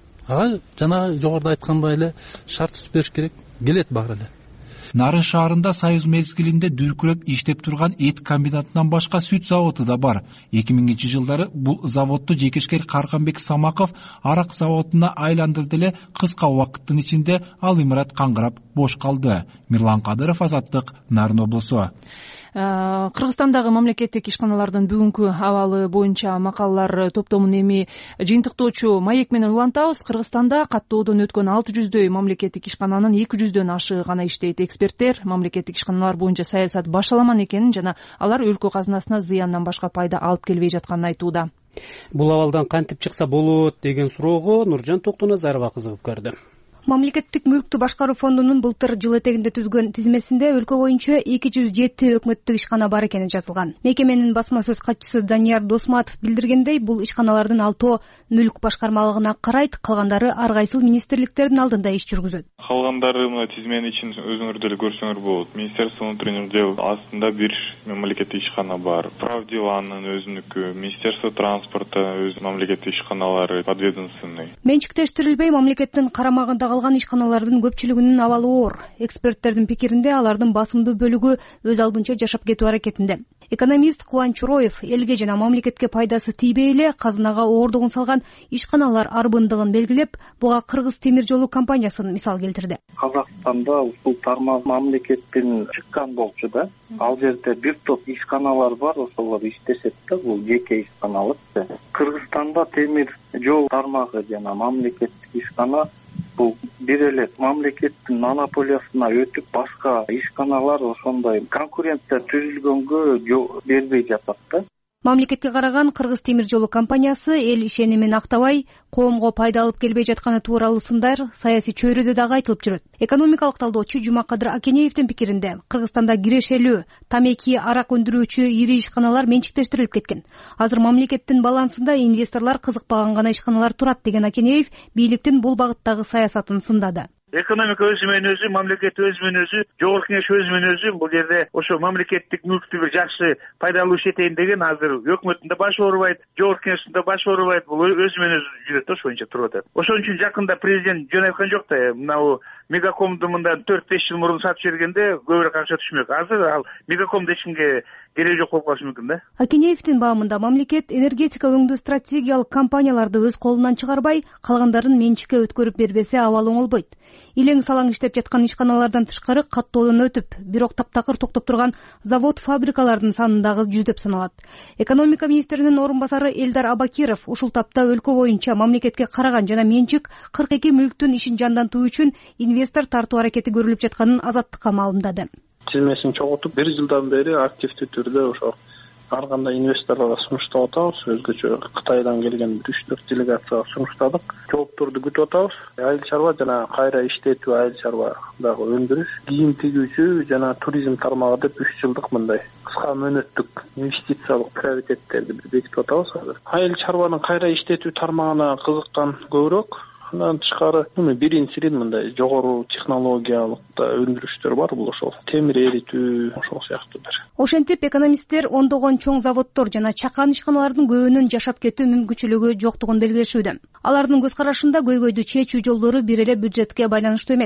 Speaker 14: Жана жогоруда айткандай эле шарт түзүп бериш керек. Келет баары эле.
Speaker 5: Нарын шаарында Союз мезгилинде дүркүрөп иштеп турган эт комбинатынан башка сүт заводу да бар. 2000-жылдары бул заводду жекешкер Карканбек Самаков арак заводуна айландырды эле, кыска убакыттын ичинде ал имарат каңгырап бош калды. Мирлан Кадыров, Азаттык, Нарын облусу.
Speaker 2: Кыргызстандагы мамлекеттик ишканалардын бүгүнкү абалы боюнча макалалар топтомун эми жыйынтыктоочу маек менен улантабыз. Кыргызстанда каттоодон өткөн 600дөй мамлекеттик ишкананын 200дөн ашы гана иштейт. Эксперттер мамлекеттик ишканалар боюнча саясат башаламан экенин жана алар өлкө казынасына зыяндан башка пайда алып келбей жатканын айтууда.
Speaker 1: Бул абалдан кантип чыкса болот деген суроого Нуржан Токтоназарова кызыгып көрдү.
Speaker 9: Мамлекеттик мүлктү башкаруу фондунун былтыр жыл этегинде түзгөн тизмесинде өлкө боюнча 207 өкмөттүк ишкана бар экени жазылган. Мекеменин басма сөз катчысы Данияр Досматов билдиргендей, бул ишканалардын 6 мүлк башкармалыгына карайт, калгандары ар кайсыл министрликтердин алдында иш жүргүзөт.
Speaker 10: Калгандары мына тизменин ичин өзүңөр деле көрсөңөр болот. Министерство внутренних дел астында бир мамлекеттик ишкана бар. Правдиванын өзүнүкү, Министерство транспорта өз мамлекеттик ишканалары подведомственный.
Speaker 9: Менчиктештирилбей мамлекеттин карамагында калган ишканалардын көпчүлүгүнүн абалы оор. Эксперттердин пикиринде алардын басымдуу бөлүгү өз алдынча жашап кетүү аракетинде. Экономист Кубанч Роев элге жана мамлекетке пайдасы тийбей эле казынага оордугун салган ишканалар арбындыгын белгилеп, буга Кыргыз темир жолу компаниясын мисал келтирди.
Speaker 11: Казакстанда ушул тармак мамлекеттен чыккан болчу да. Ал жерде бир топ ишканалар бар, ошолор иштешет да, бул жеке ишканалык. Кыргызстанда темир жол тармагы жана мамлекеттик ишкана бул бир эле мамлекеттин монополиясына өтүп, башка ишканалар ошондой конкуренция түзүлгөнгө жол бербей жатат да.
Speaker 9: Мамлекетке караган Кыргыз темир жолу компаниясы эл ишенимин актабай, коомго пайда алып келбей жатканы тууралуу сындар саясий чөйрөдө дагы айтылып жүрөт. Экономикалык талдоочу Жумакадыр Акенеевдин пикиринде, Кыргызстанда кирешелүү, тамеки, арак өндүрүүчү ири ишканалар менчиктештирилип кеткен. Азыр мамлекеттин балансында инвесторлор кызыкпаган гана ишканалар турат деген Акенеев бийликтин бул багыттагы саясатын сындады.
Speaker 11: Экономика өзү менен өзү, мамлекет өзү менен өзү, жогорку кеңеш өзү менен өзү бул жерде ошо мамлекеттик мүлктү бир жакшы пайдалануу этейин деген азыр өкмөттүн да башы оорубайт, жогорку кеңештин да башы оорубайт, бул өзү менен өзү жүрөт да, ошончо туруп атат. Ошон үчүн жакында президент жөн айткан жок да, мынау Мегакомду мындан 4-5 жыл мурун сатып жибергенде көбүрөөк акча түшмөк. Азыр ал Мегакомду эчкимге кереги жок болуп калышы мүмкүн да.
Speaker 9: Акенеевдин баамында мамлекет энергетика өңдүү стратегиялык компанияларды өз колунан чыгарбай, калгандарын менчикке өткөрүп бербесе абал оңолбойт. Илең салаң иштеп жаткан ишканалардан тышкары каттоодон өтүп, бирок таптакыр токтоп турган завод, фабрикалардын саны дагы жүздөп саналат. Экономика министринин орун басары Элдар Абакиров ушул тапта өлкө боюнча мамлекетке караган жана менчик 42 мүлктүн ишин жандантуу үчүн инвестор тартуу аракети көрүлүп жатканын Азаттыкка маалымдады.
Speaker 25: Тизмесин чогултуп, 1 жылдан бери активдүү түрдө ошо ар кандай инвесторлорго сунуштап атабыз. Өзгөчө Кытайдан келген 3-4 делегацияга сунуштадык. Жоопторду күтүп атабыз. Айыл чарба жана кайра иштетүү, айыл чарба дагы өндүрүш, кийим тигүүчү жана туризм тармагы деп 3 жылдык мындай кыска мөөнөттүк инвестициялык приоритеттерди бекитип атабыз азыр. Айыл чарбанын кайра иштетүү тармагына кызыккан көбүрөөк. Андан тышкары биринчиден мындай жогору технологиялык да өндүрүштөр бар, бул ошол темир эритүү, ошол сыяктуулар.
Speaker 9: Ошентип экономисттер ондогон чоң заводдор жана чакан ишканалардын көбүнүн жашап кетүү мүмкүнчүлүгү жоктугун белгилешүүдө. Алардын көз карашында көйгөйдү чечүү жолдору бир эле бюджетке байланыштуу эмес.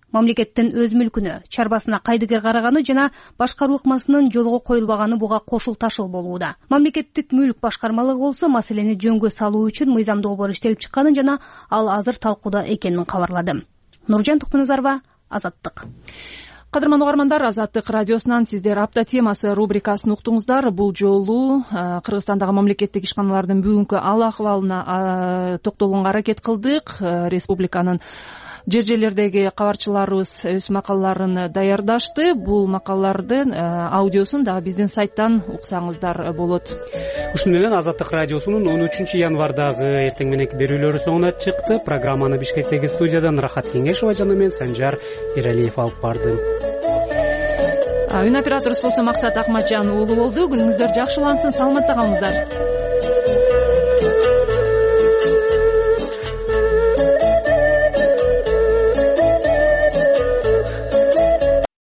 Speaker 9: мамлекеттин өз мүлкүнө, чарбасына кайдыгер караганы жана башкаруу ыкмасынын жолго коюлбаганы буга кошул ташыл болууда. Мамлекеттик мүлк башкармалыгы болсо маселени жөнгө салуу үчүн мыйзам долбоор иштелип чыкканын жана ал азыр талкууда экенин кабарлады. Нуржан Токтоназарова, Азаттык.
Speaker 2: Кадырман угармандар, Азаттык радиосунан сиздер апта темасы рубрикасын уктуңуздар. Бул жолу Кыргызстандагы мамлекеттик ишканалардын бүгүнкү ал акыбалына токтолгонго аракет кылдык. Республиканын жер-жерлердеги кабарчыларыбыз өз макалаларын даярдашты. Бул макалалардын аудиосун дагы биздин сайттан уксаңыздар болот.
Speaker 1: Ушуну менен Азаттык радиосунун 13 январдагы эртең мененки берүүлөрү соңуна чыкты. Программаны Бишкектеги студиядан Рахат Кеңешова жана мен Санжар Эралиев алып барды.
Speaker 2: Үн операторубуз болсо Максат Акматжан уулу болду. Күнүңүздөр жакшылансын, саламатта калыңыздар.